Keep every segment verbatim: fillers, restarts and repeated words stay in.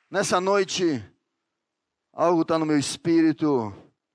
Nessa noite, algo está no meu espírito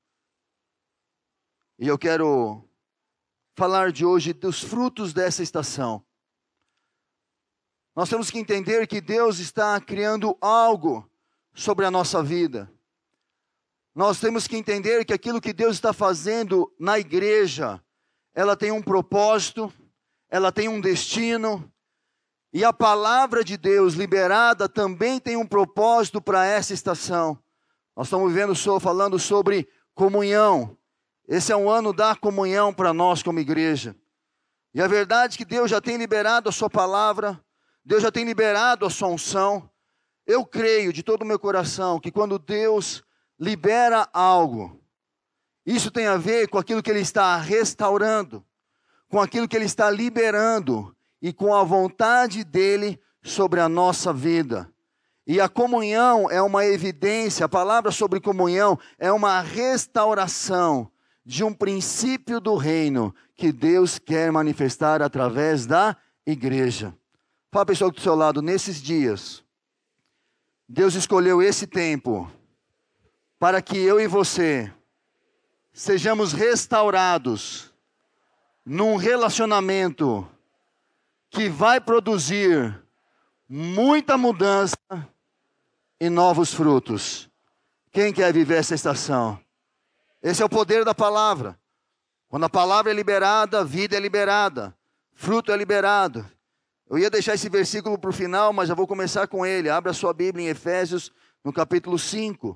e eu quero falar de hoje dos frutos dessa estação. Nós temos que entender que Deus está criando algo sobre a nossa vida. Nós temos que entender que aquilo que Deus está fazendo na igreja, ela tem um propósito, ela tem um destino. E a palavra de Deus liberada também tem um propósito para essa estação. Nós estamos vivendo, falando sobre comunhão. Esse é um ano da comunhão para nós como igreja. E a verdade é que Deus já tem liberado a sua palavra, Deus já tem liberado a sua unção. Eu creio de todo o meu coração que quando Deus libera algo, isso tem a ver com aquilo que Ele está restaurando, com aquilo que Ele está liberando, e com a vontade dEle sobre a nossa vida. E a comunhão é uma evidência, a palavra sobre comunhão é uma restauração de um princípio do reino que Deus quer manifestar através da igreja. Fala, pessoal, do seu lado, nesses dias, Deus escolheu esse tempo para que eu e você sejamos restaurados num relacionamento que vai produzir muita mudança e novos frutos. Quem quer viver essa estação? Esse é o poder da palavra. Quando a palavra é liberada, a vida é liberada, fruto é liberado. Eu ia deixar esse versículo para o final, mas já vou começar com ele. Abra sua Bíblia em Efésios, no capítulo cinco.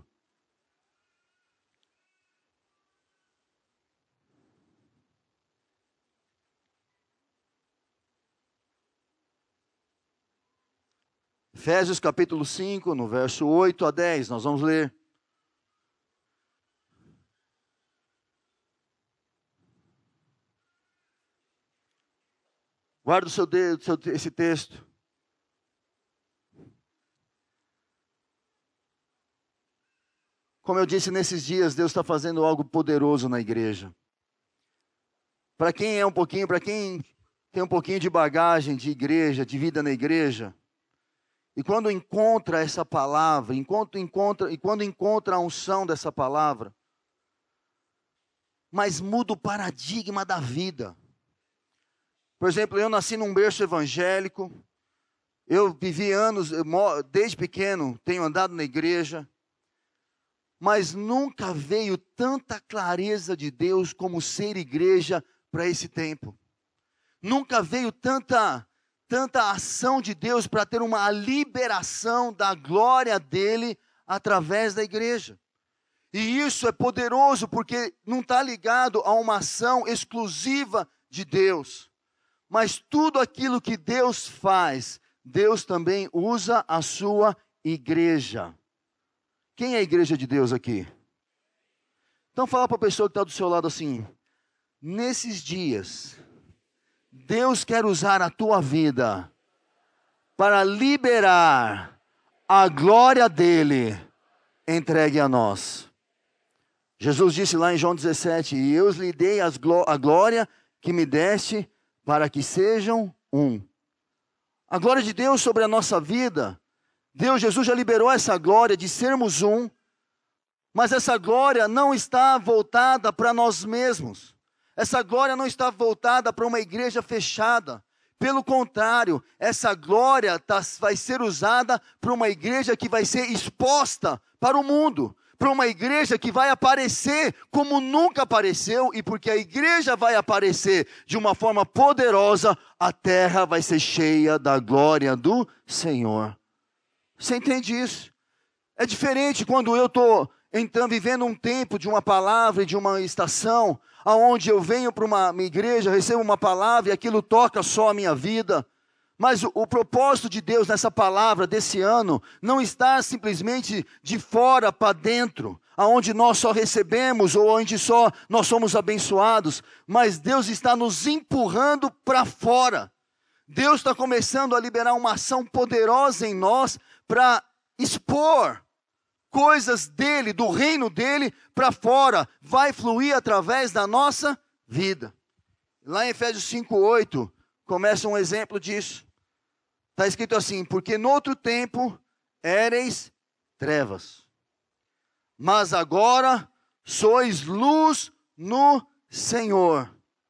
Efésios capítulo cinco, no verso oito a dez, nós vamos ler. Guarda o seu dedo, seu, esse texto. Como eu disse, nesses dias, Deus está fazendo algo poderoso na igreja. Para quem é um pouquinho, para quem tem um pouquinho de bagagem de igreja, de vida na igreja, e quando encontra essa palavra, enquanto encontra, e quando encontra a unção dessa palavra, mas muda o paradigma da vida. Por exemplo, eu nasci num berço evangélico, eu vivi anos, eu, desde pequeno, tenho andado na igreja, mas nunca veio tanta clareza de Deus como ser igreja para esse tempo. Nunca veio tanta... tanta ação de Deus para ter uma liberação da glória dEle através da igreja. E isso é poderoso porque não está ligado a uma ação exclusiva de Deus. Mas tudo aquilo que Deus faz, Deus também usa a sua igreja. Quem é a igreja de Deus aqui? Então fala para a pessoa que está do seu lado assim, nesses dias, Deus quer usar a tua vida para liberar a glória dEle entregue a nós. Jesus disse lá em João dezessete, e eu lhe dei as gló- a glória que me deste para que sejam um. A glória de Deus sobre a nossa vida, Deus, Jesus já liberou essa glória de sermos um, mas essa glória não está voltada para nós mesmos. Essa glória não está voltada para uma igreja fechada. Pelo contrário, essa glória tá, vai ser usada para uma igreja que vai ser exposta para o mundo. Para uma igreja que vai aparecer como nunca apareceu. E porque a igreja vai aparecer de uma forma poderosa, a terra vai ser cheia da glória do Senhor. Você entende isso? É diferente quando eu estou então vivendo um tempo de uma palavra e de uma estação, aonde eu venho para uma minha igreja, recebo uma palavra e aquilo toca só a minha vida. Mas o, o propósito de Deus nessa palavra desse ano não está simplesmente de fora para dentro, aonde nós só recebemos ou onde só nós somos abençoados, mas Deus está nos empurrando para fora. Deus está começando a liberar uma ação poderosa em nós para expor coisas dele, do reino dele, para fora. Vai fluir através da nossa vida. Lá em Efésios cinco, oito, começa um exemplo disso. Está escrito assim, porque no outro tempo éreis trevas. Mas agora sois luz no Senhor.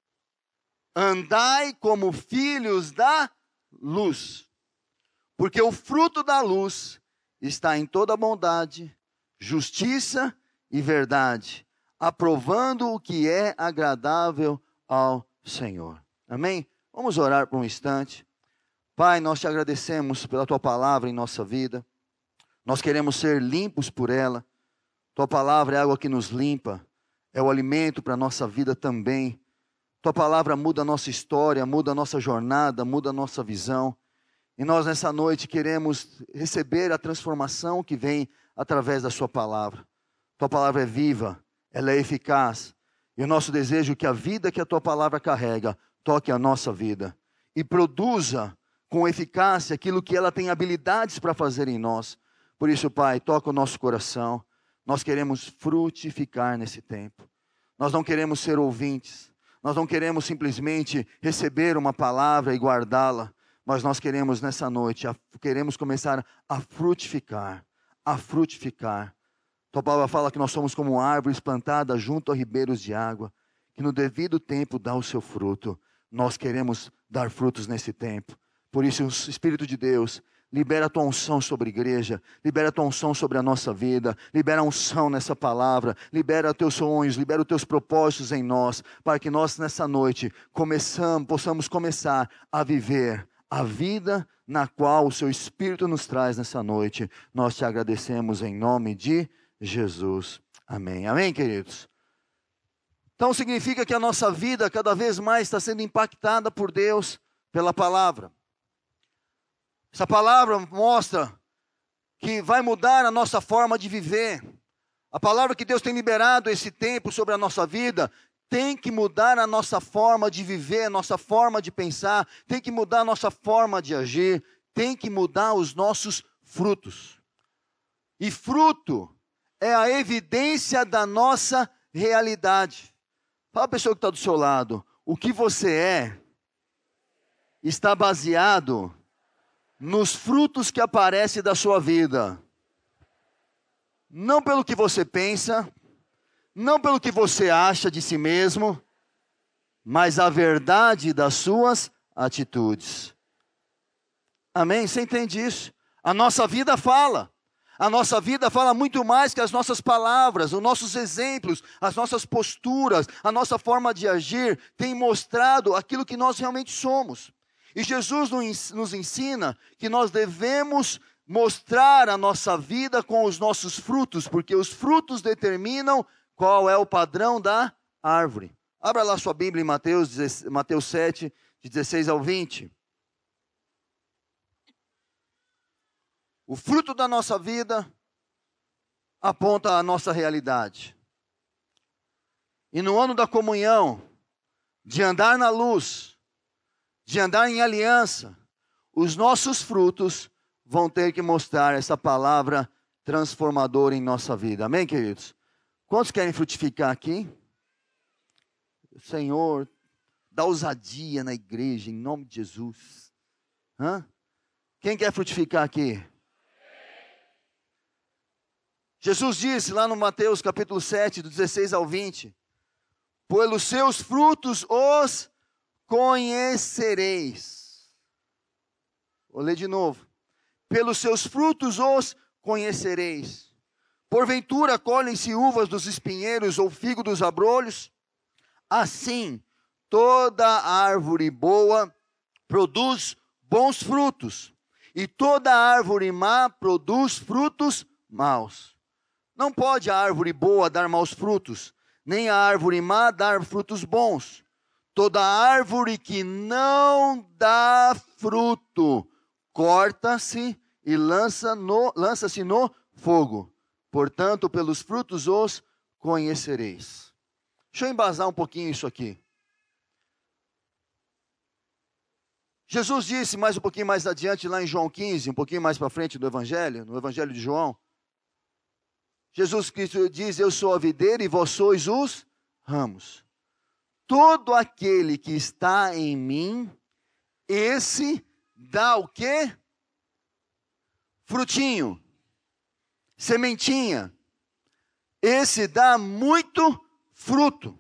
Andai como filhos da luz. Porque o fruto da luz está em toda bondade, justiça e verdade, aprovando o que é agradável ao Senhor. Amém? Vamos orar por um instante. Pai, nós te agradecemos pela tua palavra em nossa vida. Nós queremos ser limpos por ela. Tua palavra é água que nos limpa, é o alimento para a nossa vida também. Tua palavra muda a nossa história, muda a nossa jornada, muda a nossa visão. E nós nessa noite queremos receber a transformação que vem através da sua palavra. Tua palavra é viva, ela é eficaz. E o nosso desejo é que a vida que a tua palavra carrega toque a nossa vida e produza com eficácia aquilo que ela tem habilidades para fazer em nós. Por isso, Pai, toca o nosso coração. Nós queremos frutificar nesse tempo. Nós não queremos ser ouvintes. Nós não queremos simplesmente receber uma palavra e guardá-la. Mas nós queremos nessa noite, queremos começar a frutificar. A frutificar. Tua palavra fala que nós somos como árvores plantadas junto a ribeiros de água, que no devido tempo dá o seu fruto. Nós queremos dar frutos nesse tempo. Por isso, o Espírito de Deus, libera a tua unção sobre a igreja, libera a tua unção sobre a nossa vida, libera a unção nessa palavra, libera os teus sonhos, libera os teus propósitos em nós, para que nós nessa noite começamos, possamos começar a viver a vida na qual o seu Espírito nos traz nessa noite. Nós te agradecemos em nome de Jesus. Amém. Amém, queridos? Então significa que a nossa vida cada vez mais está sendo impactada por Deus, pela palavra. Essa palavra mostra que vai mudar a nossa forma de viver. A palavra que Deus tem liberado esse tempo sobre a nossa vida tem que mudar a nossa forma de viver, a nossa forma de pensar, tem que mudar a nossa forma de agir, tem que mudar os nossos frutos. E fruto é a evidência da nossa realidade. Fala a pessoa que está do seu lado, o que você é está baseado nos frutos que aparecem da sua vida. Não pelo que você pensa, não pelo que você acha de si mesmo, mas a verdade das suas atitudes. Amém? Você entende isso? A nossa vida fala. A nossa vida fala muito mais que as nossas palavras, os nossos exemplos, as nossas posturas, a nossa forma de agir tem mostrado aquilo que nós realmente somos. E Jesus nos ensina que nós devemos mostrar a nossa vida com os nossos frutos, porque os frutos determinam qual é o padrão da árvore. Abra lá sua Bíblia em Mateus, Mateus sete, de dezesseis ao vinte. O fruto da nossa vida aponta a nossa realidade. E no ano da comunhão, de andar na luz, de andar em aliança, os nossos frutos vão ter que mostrar essa palavra transformadora em nossa vida. Amém, queridos? Quantos querem frutificar aqui? Senhor, dá ousadia na igreja, em nome de Jesus. Hã? Quem quer frutificar aqui? Jesus disse lá no Mateus capítulo sete, do dezesseis ao vinte, pelos seus frutos os conhecereis. Vou ler de novo. Pelos seus frutos os conhecereis. Porventura colhem-se uvas dos espinheiros ou figo dos abrolhos? Assim, toda árvore boa produz bons frutos, e toda árvore má produz frutos maus. Não pode a árvore boa dar maus frutos, nem a árvore má dar frutos bons. Toda árvore que não dá fruto, corta-se e lança no, lança-se no fogo. Portanto, pelos frutos os conhecereis. Deixa eu embasar um pouquinho isso aqui. Jesus disse mais um pouquinho mais adiante, lá em João quinze, um pouquinho mais para frente do Evangelho, no Evangelho de João. Jesus Cristo diz, eu sou a videira e vós sois os ramos. Todo aquele que está em mim, esse dá o quê? Frutinho. sementinha. Esse dá muito fruto.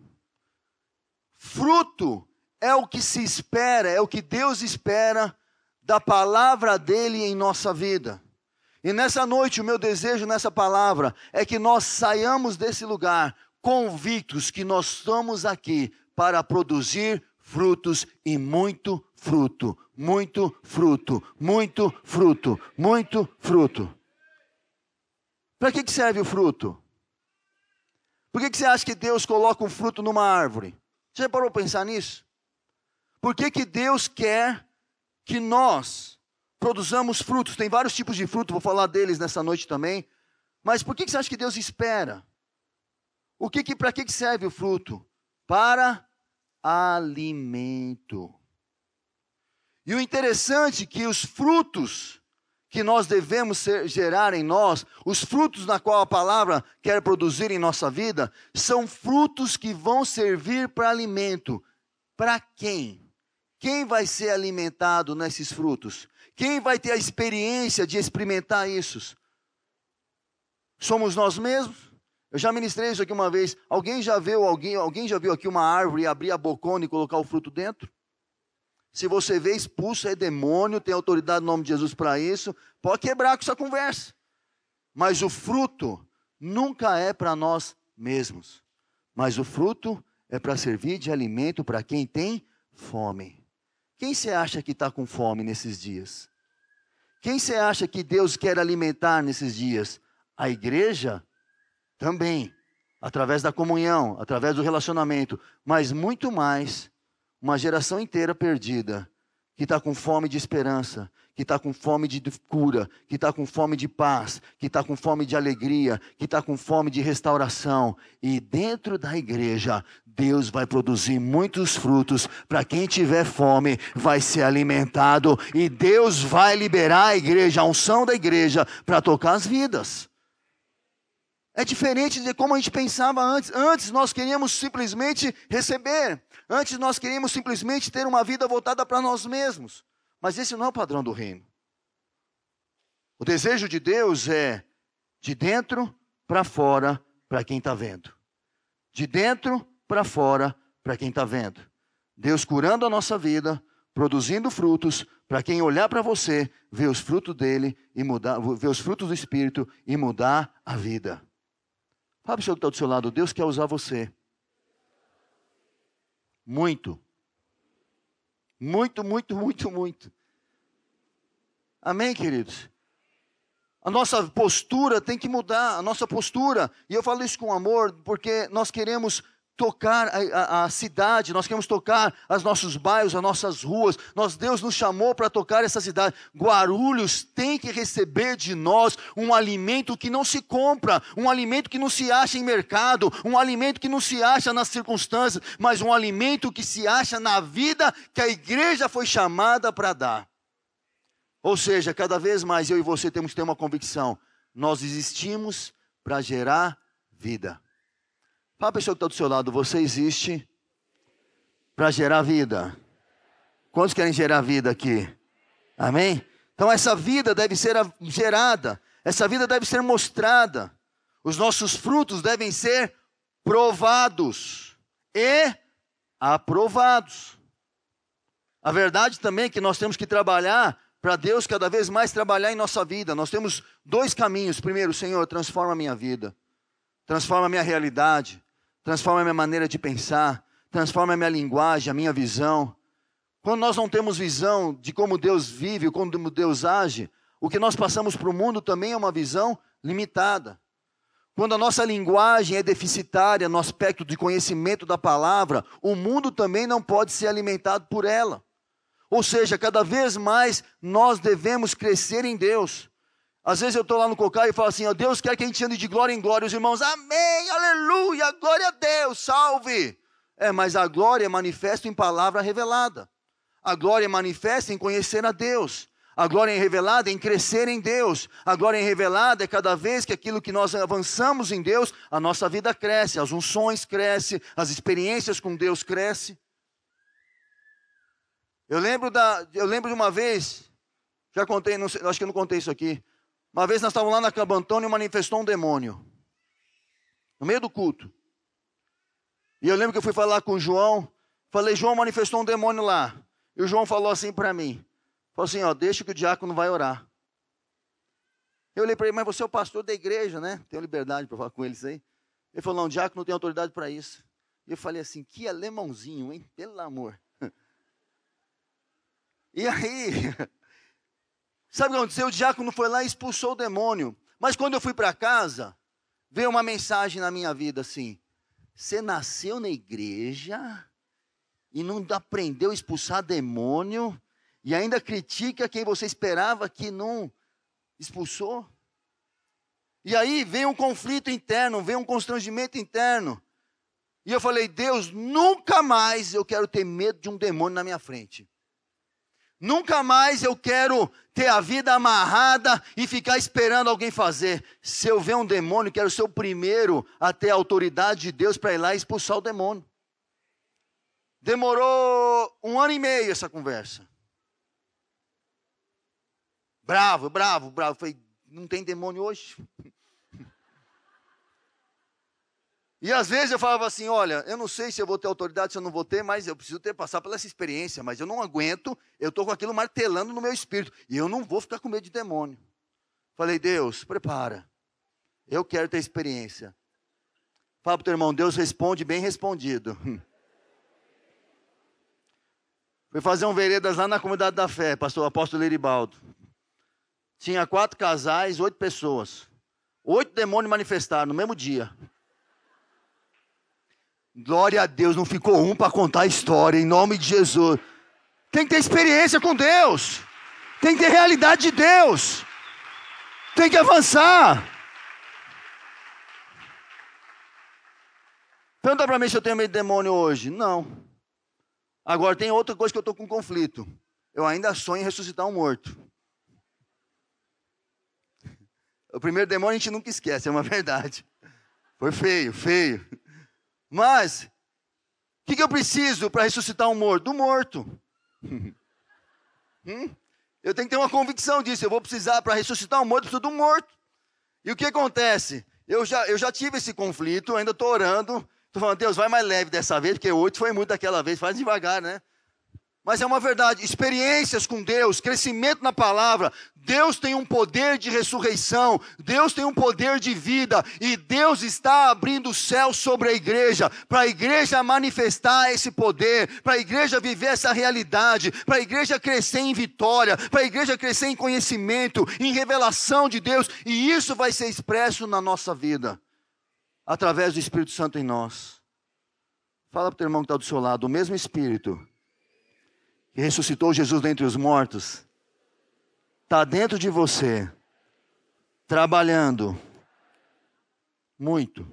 Fruto é o que se espera, é o que Deus espera da palavra dele em nossa vida. E nessa noite, o meu desejo nessa palavra é que nós saiamos desse lugar convictos que nós estamos aqui para produzir frutos e muito fruto, muito fruto, muito fruto, muito fruto. Para que que serve o fruto? Por que que você acha que Deus coloca um fruto numa árvore? Você já parou para pensar nisso? Por que que Deus quer que nós produzamos frutos? Tem vários tipos de fruto, vou falar deles nessa noite também. Mas por que que você acha que Deus espera? O que que, para que que serve o fruto? Para alimento. E o interessante é que os frutos que nós devemos ser, gerar em nós, os frutos na qual a palavra quer produzir em nossa vida, são frutos que vão servir para alimento. Para quem? Quem vai ser alimentado nesses frutos? Quem vai ter a experiência de experimentar isso? Somos nós mesmos? Eu já ministrei isso aqui uma vez. Alguém já viu, alguém, alguém já viu aqui uma árvore abrir a bocona e colocar o fruto dentro? Se você vê, expulso, é demônio, tem autoridade no nome de Jesus para isso, pode quebrar com essa conversa. Mas o fruto nunca é para nós mesmos. Mas o fruto é para servir de alimento para quem tem fome. Quem você acha que está com fome nesses dias? Quem você acha que Deus quer alimentar nesses dias? A igreja? Também. Através da comunhão, através do relacionamento. Mas muito mais, uma geração inteira perdida, que está com fome de esperança, que está com fome de cura, que está com fome de paz, que está com fome de alegria, que está com fome de restauração. E dentro da igreja, Deus vai produzir muitos frutos. Para quem tiver fome, vai ser alimentado. E Deus vai liberar a igreja, a unção da igreja, para tocar as vidas. É diferente de como a gente pensava antes. Antes nós queríamos simplesmente receber. Antes nós queríamos simplesmente ter uma vida voltada para nós mesmos. Mas esse não é o padrão do reino. O desejo de Deus é de dentro para fora para quem está vendo. De dentro para fora para quem está vendo. Deus curando a nossa vida, produzindo frutos, para quem olhar para você, ver os frutos dele e mudar, ver os frutos do Espírito e mudar a vida. Fala para o senhor que está do seu lado, Deus quer usar você. Muito. Muito, muito, muito, muito. Amém, queridos? A nossa postura tem que mudar, a nossa postura. E eu falo isso com amor, porque nós queremos tocar a, a, a cidade, nós queremos tocar os nossos bairros, as nossas ruas. Nós, Deus nos chamou para tocar essa cidade. Guarulhos tem que receber de nós um alimento que não se compra, um alimento que não se acha em mercado, um alimento que não se acha nas circunstâncias, mas um alimento que se acha na vida que a igreja foi chamada para dar. Ou seja, cada vez mais eu e você temos que ter uma convicção. Nós existimos para gerar vida. Fala a pessoa que está do seu lado, você existe para gerar vida. Quantos querem gerar vida aqui? Amém? Então essa vida deve ser gerada, essa vida deve ser mostrada. Os nossos frutos devem ser provados e aprovados. A verdade também é que nós temos que trabalhar para Deus cada vez mais trabalhar em nossa vida. Nós temos dois caminhos. Primeiro, Senhor, transforma a minha vida. Transforma a minha realidade. Transforma a minha maneira de pensar. Transforma a minha linguagem, a minha visão. Quando nós não temos visão de como Deus vive, como Deus age, o que nós passamos para o mundo também é uma visão limitada. Quando a nossa linguagem é deficitária no aspecto de conhecimento da palavra, o mundo também não pode ser alimentado por ela. Ou seja, cada vez mais nós devemos crescer em Deus. Às vezes eu estou lá no Cocai e falo assim, ó, Deus quer que a gente ande de glória em glória. Os irmãos, amém, aleluia, glória a Deus, salve. É, mas a glória é manifesta em palavra revelada. A glória é manifesta em conhecer a Deus. A glória é revelada em crescer em Deus. A glória é revelada é cada vez que aquilo que nós avançamos em Deus, a nossa vida cresce, as unções crescem, as experiências com Deus crescem. Eu lembro, da, eu lembro de uma vez, já contei, não sei, acho que eu não contei isso aqui, Uma vez nós estávamos lá na Cabantônia e manifestou um demônio. No meio do culto. E eu lembro que eu fui falar com o João. Falei, João, manifestou um demônio lá. E o João falou assim para mim. Falou assim, ó, deixa que o diácono vai orar. Eu olhei para ele, mas você é o pastor da igreja, né? Tenho liberdade para falar com eles aí. Ele falou, não, o diácono não tem autoridade para isso. E eu falei assim, que alemãozinho, hein? Pelo amor. E aí, sabe o que aconteceu? O diácono foi lá e expulsou o demônio. Mas quando eu fui para casa, veio uma mensagem na minha vida assim, você nasceu na igreja e não aprendeu a expulsar demônio e ainda critica quem você esperava que não expulsou? E aí vem um conflito interno, vem um constrangimento interno. E eu falei, Deus, nunca mais eu quero ter medo de um demônio na minha frente. Nunca mais eu quero ter a vida amarrada e ficar esperando alguém fazer. Se eu ver um demônio, quero ser o primeiro a ter a autoridade de Deus para ir lá e expulsar o demônio. Demorou um ano e meio essa conversa. Bravo, bravo, bravo. Falei, não tem demônio hoje? E às vezes eu falava assim, olha, eu não sei se eu vou ter autoridade, se eu não vou ter, mas eu preciso ter, passar por essa experiência, mas eu não aguento, eu estou com aquilo martelando no meu espírito, e eu não vou ficar com medo de demônio. Falei, Deus, prepara, eu quero ter experiência. Fala para o teu irmão, Deus responde bem respondido. Fui fazer um veredas lá na Comunidade da Fé, pastor apóstolo Leribaldo. Tinha quatro casais, oito pessoas. Oito demônios manifestaram no mesmo dia. Glória a Deus, não ficou um para contar a história, em nome de Jesus. Tem que ter experiência com Deus. Tem que ter realidade de Deus. Tem que avançar. Pergunta para mim se eu tenho medo de demônio hoje. Não. Agora tem outra coisa que eu estou com conflito. Eu ainda sonho em ressuscitar um morto. O primeiro demônio a gente nunca esquece, é uma verdade. Foi feio, feio. Mas, o que, que eu preciso para ressuscitar um morto? Do morto. hum? Eu tenho que ter uma convicção disso. Eu vou precisar, para ressuscitar um morto, eu preciso de um morto. E o que acontece? Eu já, eu já tive esse conflito, ainda estou orando. Estou falando, Deus, vai mais leve dessa vez, porque oito foi muito daquela vez, faz devagar, né? Mas é uma verdade, experiências com Deus, crescimento na palavra, Deus tem um poder de ressurreição, Deus tem um poder de vida, e Deus está abrindo o céu sobre a igreja, para a igreja manifestar esse poder, para a igreja viver essa realidade, para a igreja crescer em vitória, para a igreja crescer em conhecimento, em revelação de Deus, e isso vai ser expresso na nossa vida, através do Espírito Santo em nós. Fala para o teu irmão que está do seu lado, o mesmo Espírito que ressuscitou Jesus dentre os mortos, está dentro de você, trabalhando muito,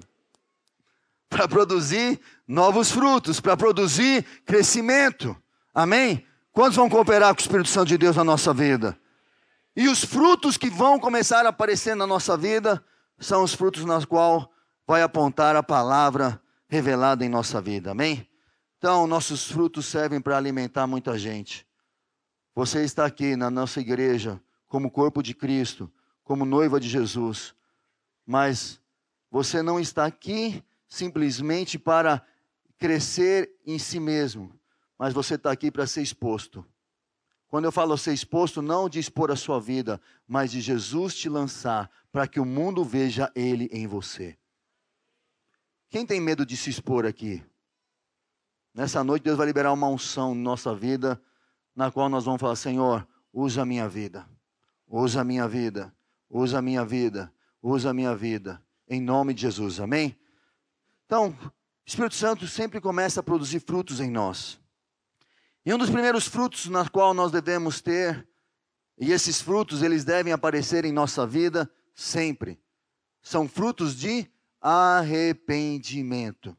para produzir novos frutos, para produzir crescimento, amém? Quantos vão cooperar com o Espírito Santo de Deus na nossa vida? E os frutos que vão começar a aparecer na nossa vida, são os frutos nas quais vai apontar a palavra revelada em nossa vida, amém? Então, nossos frutos servem para alimentar muita gente. Você está aqui na nossa igreja, como corpo de Cristo, como noiva de Jesus. Mas você não está aqui simplesmente para crescer em si mesmo. Mas você está aqui para ser exposto. Quando eu falo ser exposto, não de expor a sua vida, mas de Jesus te lançar, para que o mundo veja Ele em você. Quem tem medo de se expor aqui? Nessa noite Deus vai liberar uma unção na nossa vida, na qual nós vamos falar, Senhor, usa a minha vida, usa a minha vida, usa a minha vida, usa a minha vida, em nome de Jesus, amém? Então, o Espírito Santo sempre começa a produzir frutos em nós. E um dos primeiros frutos na qual nós devemos ter, e esses frutos eles devem aparecer em nossa vida sempre, são frutos de arrependimento.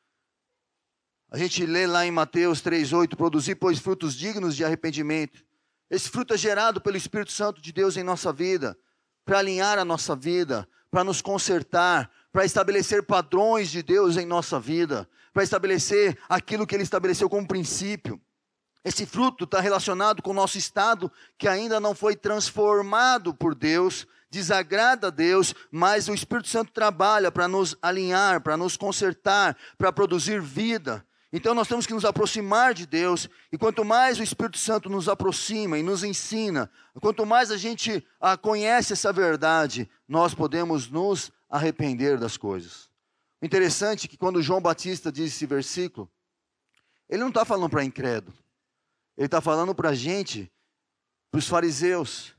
A gente lê lá em Mateus três, oito, produzir, pois, frutos dignos de arrependimento. Esse fruto é gerado pelo Espírito Santo de Deus em nossa vida, para alinhar a nossa vida, para nos consertar, para estabelecer padrões de Deus em nossa vida, para estabelecer aquilo que Ele estabeleceu como princípio. Esse fruto está relacionado com o nosso estado que ainda não foi transformado por Deus, desagrada a Deus, mas o Espírito Santo trabalha para nos alinhar, para nos consertar, para produzir vida. Então nós temos que nos aproximar de Deus, e quanto mais o Espírito Santo nos aproxima e nos ensina, quanto mais a gente ah, conhece essa verdade, nós podemos nos arrepender das coisas. O interessante é que quando João Batista diz esse versículo, ele não está falando para incrédulo, ele está falando para a gente, para os fariseus.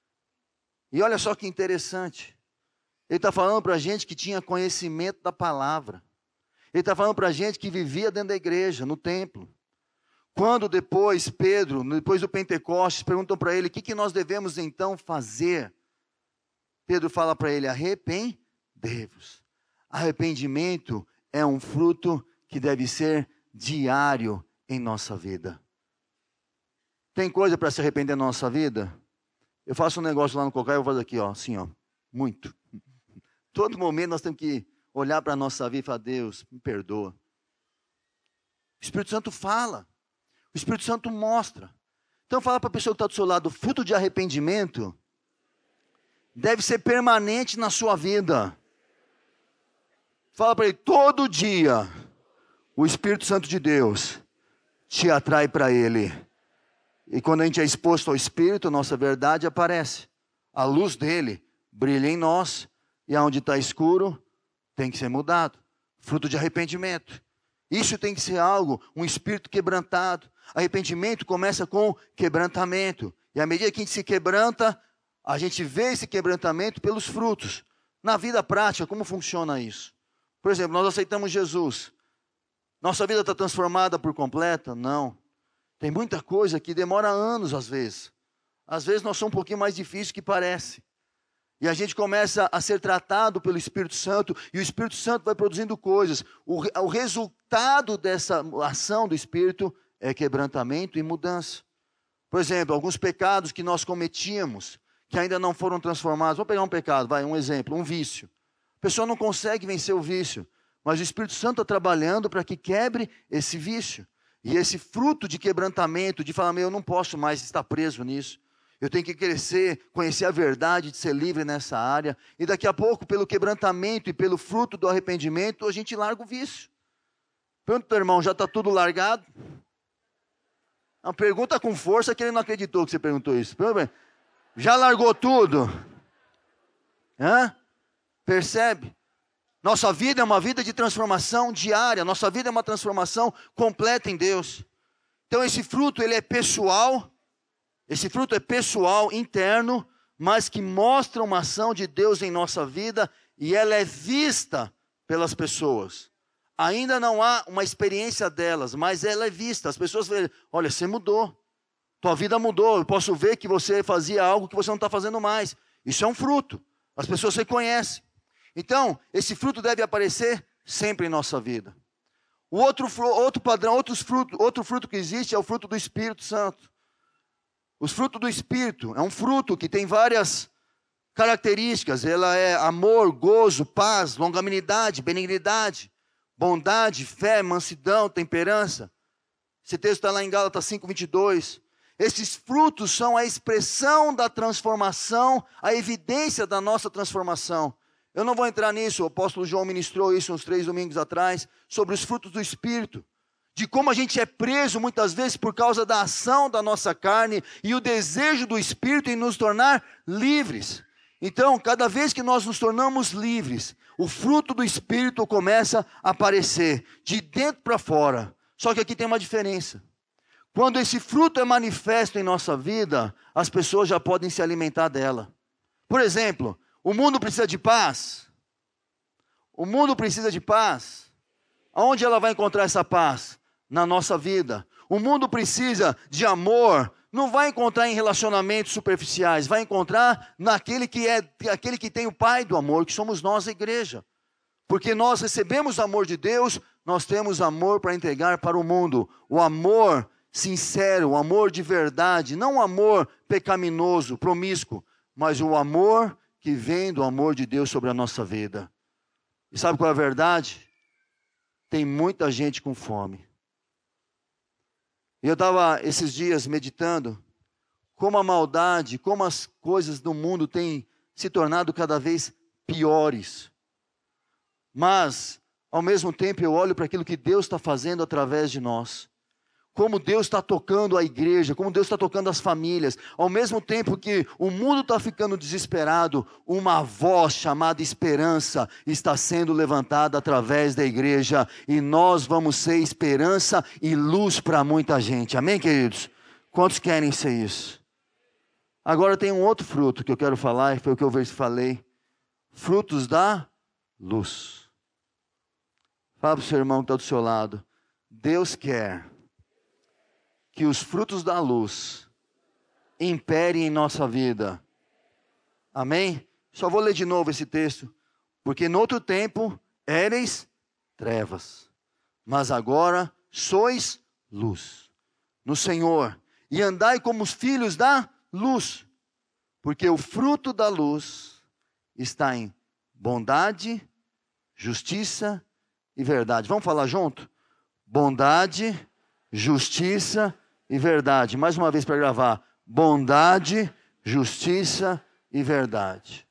E olha só que interessante, ele está falando para a gente que tinha conhecimento da palavra. Ele está falando para a gente que vivia dentro da igreja, no templo. Quando depois Pedro, depois do Pentecostes, perguntam para ele, o que, que nós devemos então fazer? Pedro fala para ele, arrependei-vos. Arrependimento é um fruto que deve ser diário em nossa vida. Tem coisa para se arrepender na nossa vida? Eu faço um negócio lá no Cocai, eu vou fazer aqui, ó, assim, ó, muito. Todo momento nós temos que olhar para a nossa vida e falar, Deus, me perdoa. O Espírito Santo fala. O Espírito Santo mostra. Então fala para a pessoa que está do seu lado, o fruto de arrependimento deve ser permanente na sua vida. Fala para ele, todo dia, o Espírito Santo de Deus te atrai para ele. E quando a gente é exposto ao Espírito, nossa verdade aparece. A luz dele brilha em nós, e aonde está escuro, tem que ser mudado. Fruto de arrependimento. Isso tem que ser algo, um espírito quebrantado. Arrependimento começa com quebrantamento. E à medida que a gente se quebranta, a gente vê esse quebrantamento pelos frutos. Na vida prática, como funciona isso? Por exemplo, nós aceitamos Jesus. Nossa vida está transformada por completa? Não. Tem muita coisa que demora anos às vezes. Às vezes nós somos um pouquinho mais difíceis que parece. E a gente começa a ser tratado pelo Espírito Santo, e o Espírito Santo vai produzindo coisas. O, o resultado dessa ação do Espírito é quebrantamento e mudança. Por exemplo, alguns pecados que nós cometíamos, que ainda não foram transformados. Vamos pegar um pecado, vai, um exemplo, um vício. A pessoa não consegue vencer o vício, mas o Espírito Santo está trabalhando para que quebre esse vício. E esse fruto de quebrantamento, de falar, meu, eu não posso mais estar preso nisso. Eu tenho que crescer, conhecer a verdade, de ser livre nessa área. E daqui a pouco, pelo quebrantamento e pelo fruto do arrependimento, a gente larga o vício. Pergunta para o teu irmão, já está tudo largado? Não, pergunta com força que ele não acreditou que você perguntou isso. Já largou tudo? Hã? Percebe? Nossa vida é uma vida de transformação diária. Nossa vida é uma transformação completa em Deus. Então esse fruto, ele é pessoal. Esse fruto é pessoal, interno, mas que mostra uma ação de Deus em nossa vida e ela é vista pelas pessoas. Ainda não há uma experiência delas, mas ela é vista. As pessoas veem, olha, você mudou, tua vida mudou, eu posso ver que você fazia algo que você não está fazendo mais. Isso é um fruto, as pessoas reconhecem. Então, esse fruto deve aparecer sempre em nossa vida. O outro, outro padrão, outros fruto, outro fruto que existe é o fruto do Espírito Santo. Os frutos do Espírito é um fruto que tem várias características. Ela é amor, gozo, paz, longanimidade, benignidade, bondade, fé, mansidão, temperança. Esse texto está lá em Gálatas cinco, vinte e dois. Esses frutos são a expressão da transformação, a evidência da nossa transformação. Eu não vou entrar nisso, o apóstolo João ministrou isso uns três domingos atrás, sobre os frutos do Espírito. De como a gente é preso muitas vezes por causa da ação da nossa carne e o desejo do Espírito em nos tornar livres. Então, cada vez que nós nos tornamos livres, o fruto do Espírito começa a aparecer, de dentro para fora. Só que aqui tem uma diferença. Quando esse fruto é manifesto em nossa vida, as pessoas já podem se alimentar dela. Por exemplo, o mundo precisa de paz. O mundo precisa de paz. Aonde ela vai encontrar essa paz? Na nossa vida. O mundo precisa de amor. Não vai encontrar em relacionamentos superficiais. Vai encontrar naquele que é aquele que tem o Pai do amor, que somos nós, a igreja. Porque nós recebemos o amor de Deus, nós temos amor para entregar para o mundo. O amor sincero, o amor de verdade. Não o amor pecaminoso, promíscuo, mas o amor que vem do amor de Deus sobre a nossa vida. E sabe qual é a verdade? Tem muita gente com fome. E eu estava esses dias meditando como a maldade, como as coisas do mundo têm se tornado cada vez piores. Mas, ao mesmo tempo, eu olho para aquilo que Deus está fazendo através de nós. Como Deus está tocando a igreja, como Deus está tocando as famílias. Ao mesmo tempo que o mundo está ficando desesperado, uma voz chamada esperança está sendo levantada através da igreja. E nós vamos ser esperança e luz para muita gente. Amém, queridos? Quantos querem ser isso? Agora tem um outro fruto que eu quero falar, e foi o que eu falei. Frutos da luz. Fala para o seu irmão que está do seu lado. Deus quer que os frutos da luz imperem em nossa vida. Amém? Só vou ler de novo esse texto. Porque no outro tempo éreis trevas, mas agora sois luz no Senhor. E andai como os filhos da luz. Porque o fruto da luz está em bondade, justiça e verdade. Vamos falar junto? Bondade, justiça e verdade. Mais uma vez para gravar. Bondade, justiça e verdade.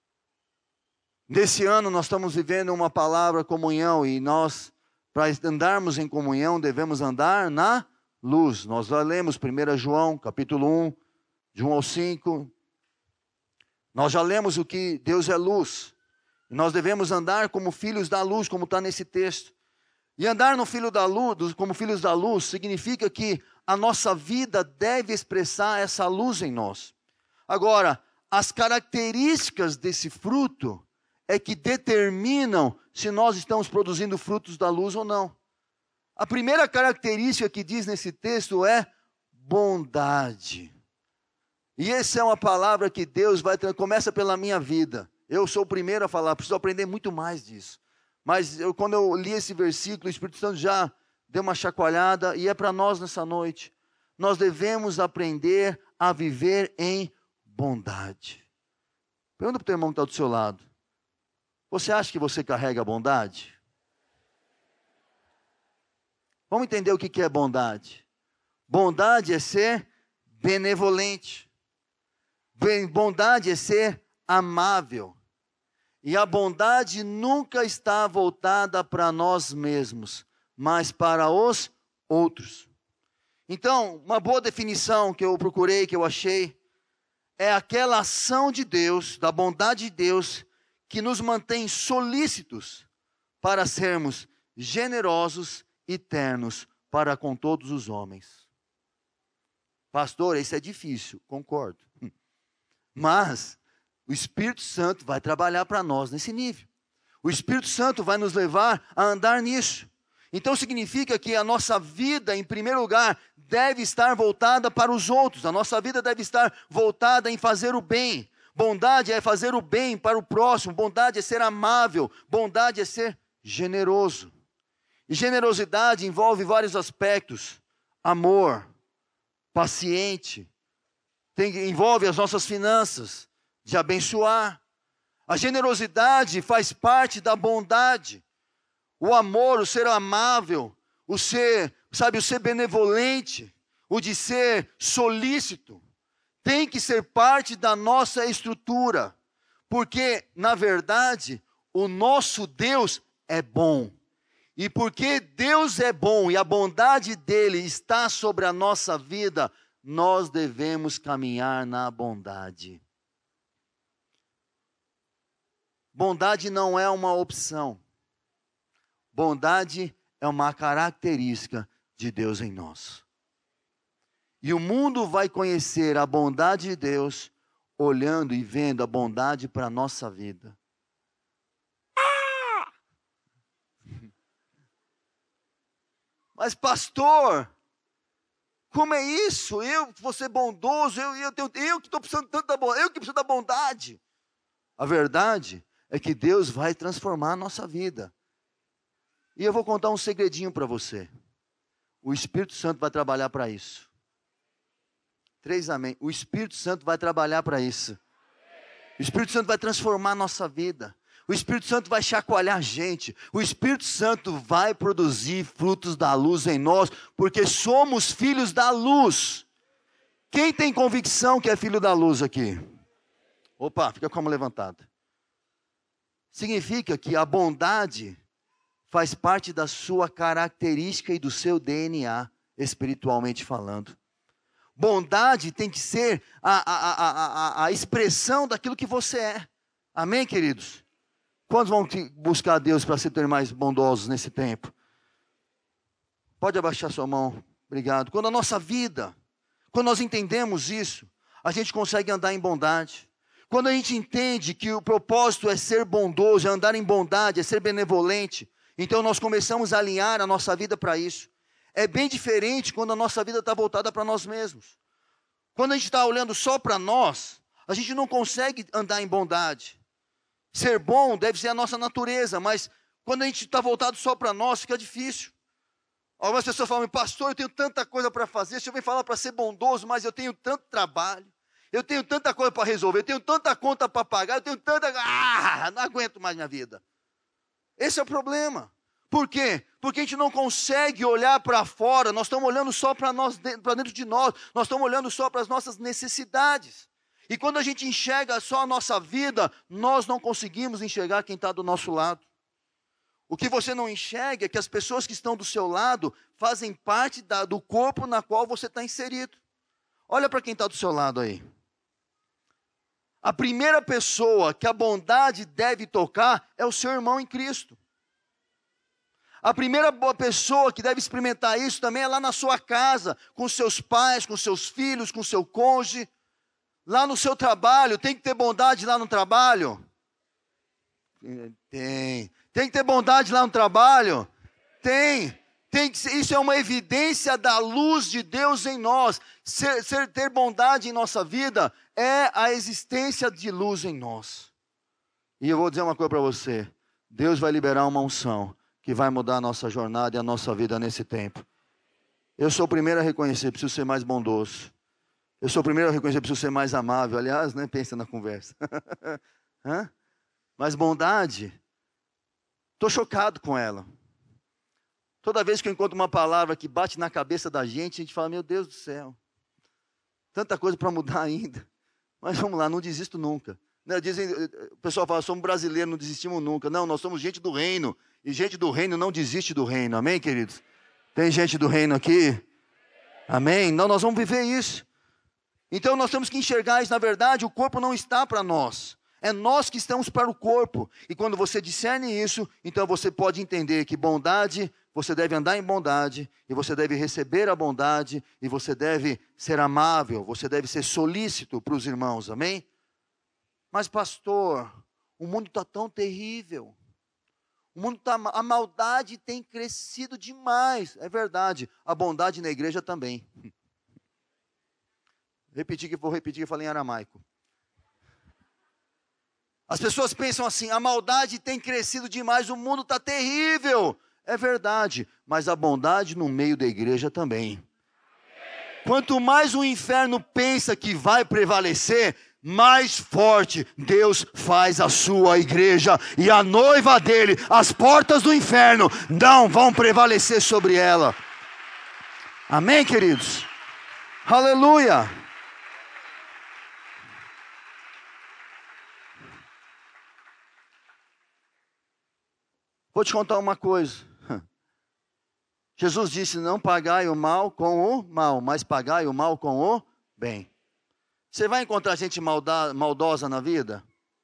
Nesse ano nós estamos vivendo uma palavra comunhão. E nós, para andarmos em comunhão, devemos andar na luz. Nós já lemos primeiro João, capítulo um, de um ao cinco. Nós já lemos o que Deus é luz. E nós devemos andar como filhos da luz, como está nesse texto. E andar no filho da luz, como filhos da luz, significa que a nossa vida deve expressar essa luz em nós. Agora, as características desse fruto é que determinam se nós estamos produzindo frutos da luz ou não. A primeira característica que diz nesse texto é bondade. E essa é uma palavra que Deus vai, começa pela minha vida. Eu sou o primeiro a falar, preciso aprender muito mais disso. Mas eu, quando eu li esse versículo, o Espírito Santo já deu uma chacoalhada, e é para nós nessa noite. Nós devemos aprender a viver em bondade. Pergunta para o teu irmão que está do seu lado. Você acha que você carrega bondade? Vamos entender o que é bondade. Bondade é ser benevolente. Bondade é ser amável. E a bondade nunca está voltada para nós mesmos, mas para os outros. Então, uma boa definição que eu procurei, que eu achei, é aquela ação de Deus, da bondade de Deus, que nos mantém solícitos para sermos generosos e ternos para com todos os homens. Pastor, isso é difícil, concordo. Mas o Espírito Santo vai trabalhar para nós nesse nível. O Espírito Santo vai nos levar a andar nisso. Então significa que a nossa vida, em primeiro lugar, deve estar voltada para os outros. A nossa vida deve estar voltada em fazer o bem. Bondade é fazer o bem para o próximo. Bondade é ser amável. Bondade é ser generoso. E generosidade envolve vários aspectos. Amor, paciente, tem, envolve as nossas finanças, de abençoar. A generosidade faz parte da bondade. O amor, o ser amável, o ser, sabe, o ser benevolente, o de ser solícito, tem que ser parte da nossa estrutura. Porque, na verdade, o nosso Deus é bom. E porque Deus é bom e a bondade dele está sobre a nossa vida, nós devemos caminhar na bondade. Bondade não é uma opção. Bondade é uma característica de Deus em nós. E o mundo vai conhecer a bondade de Deus olhando e vendo a bondade para a nossa vida. Ah! Mas pastor, como é isso? Eu vou ser bondoso, eu, eu, eu, eu que estou precisando tanto da bondade, eu que preciso da bondade. A verdade é que Deus vai transformar a nossa vida. E eu vou contar um segredinho para você. O Espírito Santo vai trabalhar para isso. Três amém. O Espírito Santo vai trabalhar para isso. O Espírito Santo vai transformar a nossa vida. O Espírito Santo vai chacoalhar a gente. O Espírito Santo vai produzir frutos da luz em nós, porque somos filhos da luz. Quem tem convicção que é filho da luz aqui? Opa, fica com a mão levantada. Significa que a bondade faz parte da sua característica e do seu D N A, espiritualmente falando. Bondade tem que ser a, a, a, a, a expressão daquilo que você é. Amém, queridos? Quantos vão buscar Deus para se ter mais bondosos nesse tempo? Pode abaixar sua mão. Obrigado. Quando a nossa vida, quando nós entendemos isso, a gente consegue andar em bondade. Quando a gente entende que o propósito é ser bondoso, é andar em bondade, é ser benevolente, então nós começamos a alinhar a nossa vida para isso. É bem diferente quando a nossa vida está voltada para nós mesmos. Quando a gente está olhando só para nós, a gente não consegue andar em bondade. Ser bom deve ser a nossa natureza, mas quando a gente está voltado só para nós, fica difícil. Algumas pessoas falam, pastor, eu tenho tanta coisa para fazer, se eu venho falar para ser bondoso, mas eu tenho tanto trabalho, eu tenho tanta coisa para resolver, eu tenho tanta conta para pagar, eu tenho tanta... Ah, não aguento mais minha vida. Esse é o problema. Por quê? Porque a gente não consegue olhar para fora, nós estamos olhando só para nós, para dentro de nós, nós estamos olhando só para as nossas necessidades. E quando a gente enxerga só a nossa vida, nós não conseguimos enxergar quem está do nosso lado. O que você não enxerga é que as pessoas que estão do seu lado fazem parte da, do corpo na qual você está inserido. Olha para quem está do seu lado aí. A primeira pessoa que a bondade deve tocar é o seu irmão em Cristo. A primeira boa pessoa que deve experimentar isso também é lá na sua casa, com seus pais, com seus filhos, com seu cônjuge. Lá no seu trabalho, tem que ter bondade lá no trabalho? Tem. Tem que ter bondade lá no trabalho? Tem. Tem que ser, isso é uma evidência da luz de Deus em nós. Ser, ser, ter bondade em nossa vida é a existência de luz em nós. E eu vou dizer uma coisa para você. Deus vai liberar uma unção que vai mudar a nossa jornada e a nossa vida nesse tempo. Eu sou o primeiro a reconhecer, preciso ser mais bondoso. Eu sou o primeiro a reconhecer, preciso ser mais amável. Aliás, nem pensa na conversa. Hã? Mas bondade, estou chocado com ela. Toda vez que eu encontro uma palavra que bate na cabeça da gente, a gente fala, meu Deus do céu, tanta coisa para mudar ainda. Mas vamos lá, não desisto nunca. Dizem, o pessoal fala, somos brasileiros, não desistimos nunca. Não, nós somos gente do reino. E gente do reino não desiste do reino. Amém, queridos? Tem gente do reino aqui? Amém? Não, nós vamos viver isso. Então nós temos que enxergar isso. Na verdade, o corpo não está para nós. É nós que estamos para o corpo. E quando você discerne isso, então você pode entender que bondade, você deve andar em bondade, e você deve receber a bondade, e você deve ser amável, você deve ser solícito para os irmãos. Amém? Mas pastor, o mundo está tão terrível. O mundo tá, a maldade tem crescido demais. É verdade, a bondade na igreja também. Repetir que vou repetir que eu falei em aramaico. As pessoas pensam assim, a maldade tem crescido demais, o mundo está terrível. É verdade, mas a bondade no meio da igreja também. Quanto mais o inferno pensa que vai prevalecer, mais forte Deus faz a sua igreja. E a noiva dele, as portas do inferno, não vão prevalecer sobre ela. Amém, queridos? Aleluia! Vou te contar uma coisa. Jesus disse, não pagai o mal com o mal, mas pagai o mal com o bem. Você vai encontrar gente malda, maldosa na vida?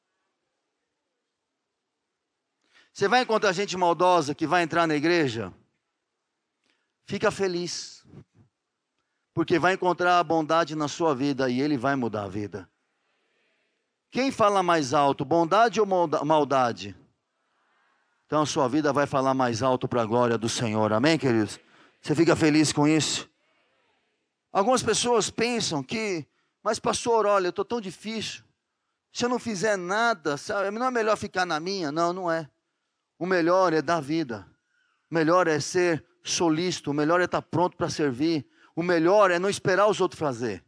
Você vai encontrar gente maldosa que vai entrar na igreja? Fica feliz. Porque vai encontrar a bondade na sua vida e ele vai mudar a vida. Quem fala mais alto, bondade ou maldade? Então a sua vida vai falar mais alto para a glória do Senhor. Amém, queridos? Você fica feliz com isso? Algumas pessoas pensam que, mas pastor, olha, eu estou tão difícil. Se eu não fizer nada, sabe, não é melhor ficar na minha? Não, não é. O melhor é dar vida. O melhor é ser solícito. O melhor é estar pronto para servir. O melhor é não esperar os outros fazer.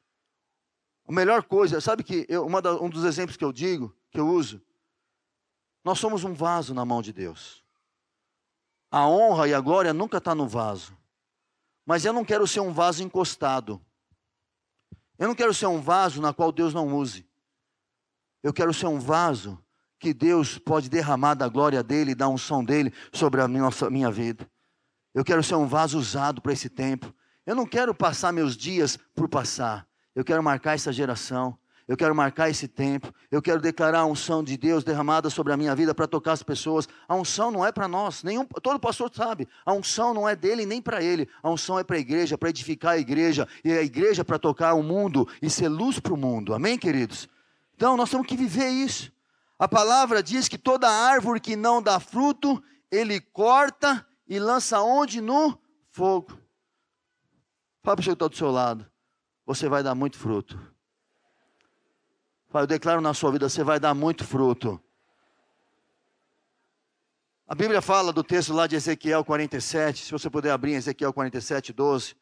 A melhor coisa, sabe que eu, uma da, um dos exemplos que eu digo, que eu uso, Nós somos um vaso na mão de Deus. A honra e a glória nunca está no vaso. Mas eu não quero ser um vaso encostado. Eu não quero ser um vaso na qual Deus não use. Eu quero ser um vaso que Deus pode derramar da glória dEle, da unção dEle sobre a minha, minha vida. Eu quero ser um vaso usado para esse tempo. Eu não quero passar meus dias por passar. Eu quero marcar essa geração. Eu quero marcar esse tempo. Eu quero declarar a unção de Deus derramada sobre a minha vida para tocar as pessoas. A unção não é para nós. Nenhum, todo pastor sabe. A unção não é dele nem para ele. A unção é para a igreja, para edificar a igreja. E a igreja para tocar o mundo e ser luz para o mundo. Amém, queridos? Então, nós temos que viver isso. A palavra diz que toda árvore que não dá fruto, ele corta e lança onde? No fogo. Fala para o que está do seu lado. Você vai dar muito fruto. Eu declaro na sua vida, você vai dar muito fruto. A Bíblia fala do texto lá de Ezequiel quarenta e sete. Se você puder abrir em Ezequiel quarenta e sete, doze.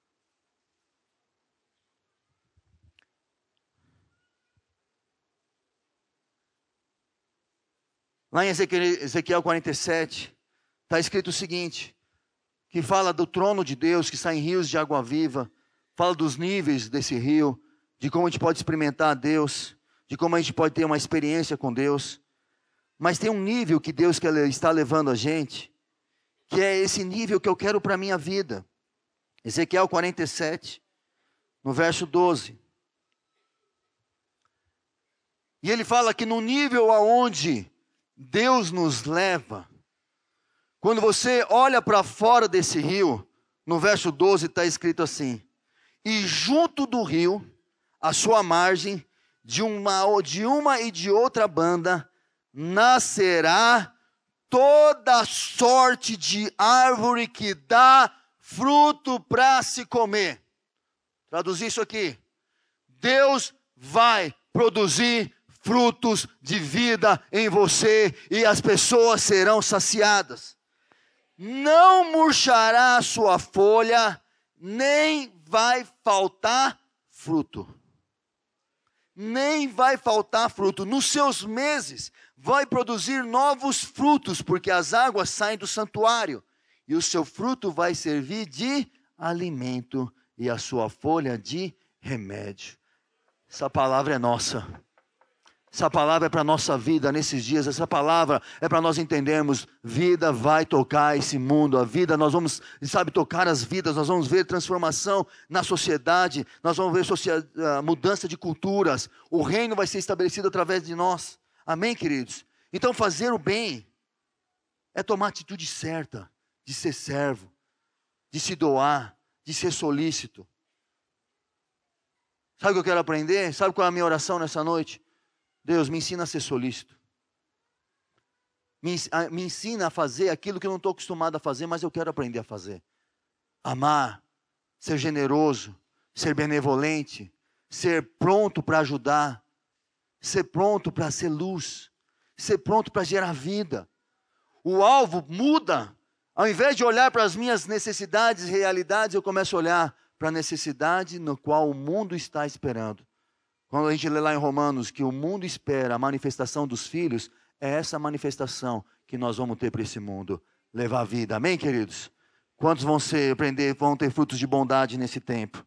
Lá em Ezequiel quarenta e sete, está escrito o seguinte, que fala do trono de Deus, que sai em rios de água viva, fala dos níveis desse rio, de como a gente pode experimentar a Deus, de como a gente pode ter uma experiência com Deus. Mas tem um nível que Deus quer, está levando a gente, que é esse nível que eu quero para a minha vida. Ezequiel quarenta e sete, no verso doze. E ele fala que no nível aonde Deus nos leva, quando você olha para fora desse rio, no verso doze está escrito assim, e junto do rio, à sua margem, de uma, de uma e de outra banda, nascerá toda sorte de árvore que dá fruto para se comer. Traduzir isso aqui. Deus vai produzir frutos de vida em você e as pessoas serão saciadas. Não murchará a sua folha, nem vai faltar fruto. Nem vai faltar fruto. Nos seus meses vai produzir novos frutos, porque as águas saem do santuário. E o seu fruto vai servir de alimento e a sua folha de remédio. Essa palavra é nossa. Essa palavra é para a nossa vida nesses dias. Essa palavra é para nós entendermos. Vida vai tocar esse mundo. A vida, nós vamos, sabe, tocar as vidas. Nós vamos ver transformação na sociedade. Nós vamos ver socia- mudança de culturas. O reino vai ser estabelecido através de nós. Amém, queridos? Então, fazer o bem é tomar a atitude certa. De ser servo. De se doar. De ser solícito. Sabe o que eu quero aprender? Sabe qual é a minha oração nessa noite? Deus, me ensina a ser solícito. Me, a, me ensina a fazer aquilo que eu não estou acostumado a fazer, mas eu quero aprender a fazer. Amar, ser generoso, ser benevolente, ser pronto para ajudar, ser pronto para ser luz, ser pronto para gerar vida. O alvo muda. Ao invés de olhar para as minhas necessidades e realidades, eu começo a olhar para a necessidade no qual o mundo está esperando. Quando a gente lê lá em Romanos que o mundo espera a manifestação dos filhos, é essa manifestação que nós vamos ter para esse mundo. Levar a vida. Amém, queridos? Quantos vão ser, aprender, vão ter frutos de bondade nesse tempo?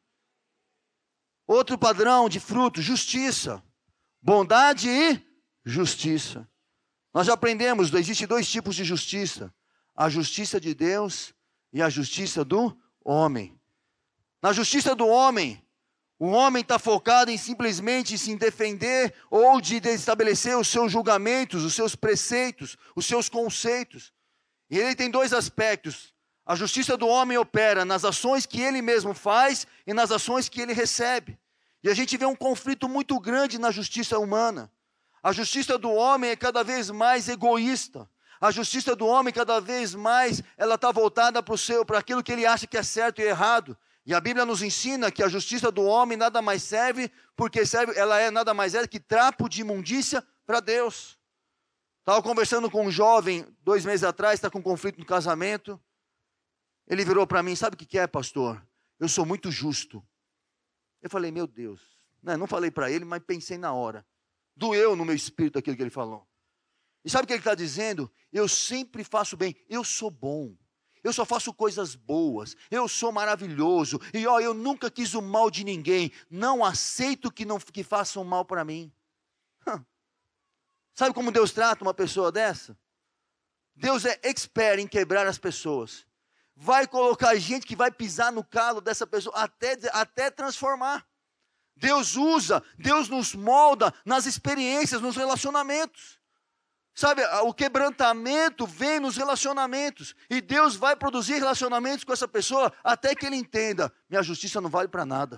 Outro padrão de fruto, justiça. Bondade e justiça. Nós já aprendemos, existem dois tipos de justiça. A justiça de Deus e a justiça do homem. Na justiça do homem, o homem está focado em simplesmente se defender ou de estabelecer os seus julgamentos, os seus preceitos, os seus conceitos. E ele tem dois aspectos. A justiça do homem opera nas ações que ele mesmo faz e nas ações que ele recebe. E a gente vê um conflito muito grande na justiça humana. A justiça do homem é cada vez mais egoísta. A justiça do homem cada vez mais ela está voltada para o seu, para aquilo que ele acha que é certo e errado. E a Bíblia nos ensina que a justiça do homem nada mais serve, porque serve, ela é nada mais é que trapo de imundícia para Deus. Estava conversando com um jovem, dois meses atrás, está com conflito no casamento. Ele virou para mim, sabe o que é, pastor? Eu sou muito justo. Eu falei, meu Deus. Não, não falei para ele, mas pensei na hora. Doeu no meu espírito aquilo que ele falou. E sabe o que ele está dizendo? Eu sempre faço bem, eu sou bom. Eu só faço coisas boas, eu sou maravilhoso, e ó, eu nunca quis o mal de ninguém, não aceito que, não, que façam mal para mim. Hum. Sabe como Deus trata uma pessoa dessa? Deus é expert em quebrar as pessoas, vai colocar gente que vai pisar no calo dessa pessoa, até, até transformar. Deus usa, Deus nos molda nas experiências, nos relacionamentos. Sabe, o quebrantamento vem nos relacionamentos. E Deus vai produzir relacionamentos com essa pessoa até que ele entenda: minha justiça não vale para nada.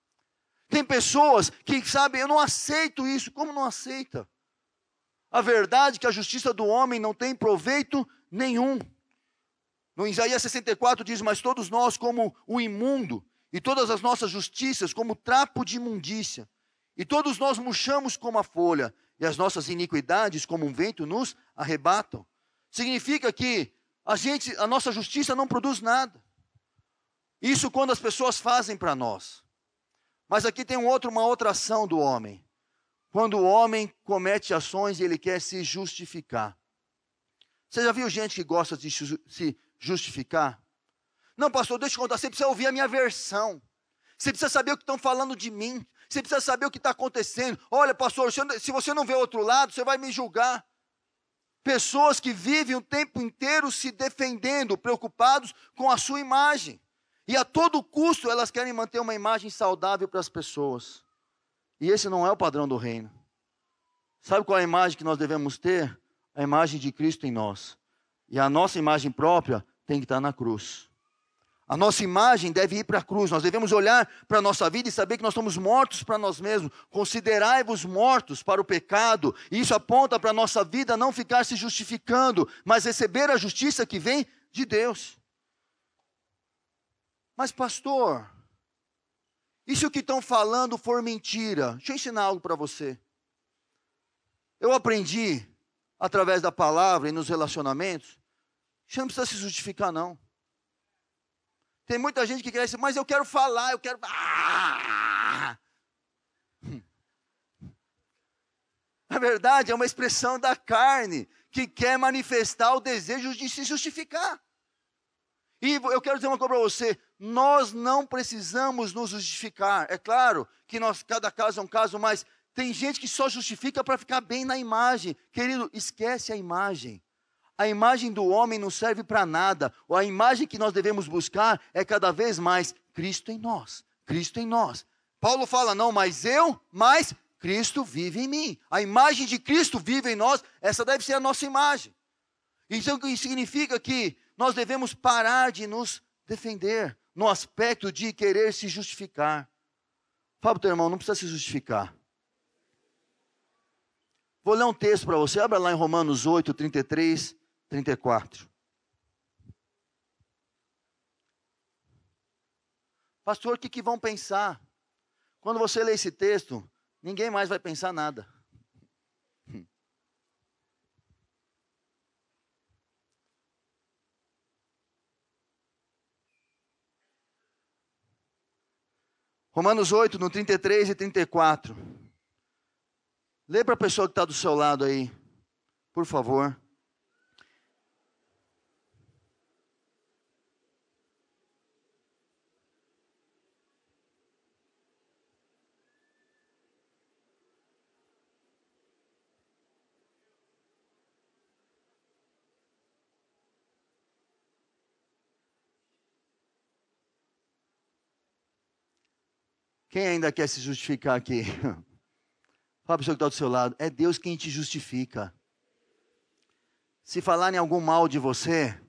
Tem pessoas que, sabe, eu não aceito isso. Como não aceita? A verdade é que a justiça do homem não tem proveito nenhum. No Isaías sessenta e quatro diz: mas todos nós como o imundo, e todas as nossas justiças como trapo de imundícia. E todos nós murchamos como a folha, e as nossas iniquidades, como um vento, nos arrebatam. Significa que a gente, a nossa justiça não produz nada. Isso quando as pessoas fazem para nós. Mas aqui tem um outro, uma outra ação do homem. Quando o homem comete ações e ele quer se justificar. Você já viu gente que gosta de se justificar? Não, pastor, deixa eu contar, você precisa ouvir a minha versão. Você precisa saber o que estão falando de mim. Você precisa saber o que está acontecendo. Olha, pastor, se você não vê o outro lado, você vai me julgar. Pessoas que vivem o tempo inteiro se defendendo, preocupados com a sua imagem. E a todo custo elas querem manter uma imagem saudável para as pessoas. E esse não é o padrão do reino. Sabe qual é a imagem que nós devemos ter? A imagem de Cristo em nós. E a nossa imagem própria tem que estar na cruz. A nossa imagem deve ir para a cruz. Nós devemos olhar para a nossa vida e saber que nós estamos mortos para nós mesmos. Considerai-vos mortos para o pecado. E isso aponta para a nossa vida não ficar se justificando, mas receber a justiça que vem de Deus. Mas pastor, e se o que estão falando for mentira? Deixa eu ensinar algo para você. Eu aprendi, através da palavra e nos relacionamentos, você não precisa se justificar não. Tem muita gente que quer dizer, mas eu quero falar, eu quero... Ah! Na verdade, é uma expressão da carne que quer manifestar o desejo de se justificar. E eu quero dizer uma coisa para você, nós não precisamos nos justificar. É claro que nós, cada caso é um caso, mas tem gente que só justifica para ficar bem na imagem. Querido, esquece a imagem. A imagem do homem não serve para nada. A imagem que nós devemos buscar é cada vez mais Cristo em nós. Cristo em nós. Paulo fala, não, mas eu, mas Cristo vive em mim. A imagem de Cristo vive em nós, essa deve ser a nossa imagem. Então, isso significa que nós devemos parar de nos defender no aspecto de querer se justificar. Fala para o teu irmão, não precisa se justificar. Vou ler um texto para você, abra lá em Romanos oito, trinta e três, trinta e quatro. Pastor, o que, que vão pensar? Quando você lê esse texto, ninguém mais vai pensar nada. Romanos oito, no trinta e três e trinta e quatro. Lê para a pessoa que está do seu lado aí, por favor. Quem ainda quer se justificar aqui? Fala para a pessoa que está do seu lado. É Deus quem te justifica. Se falarem algum mal de você,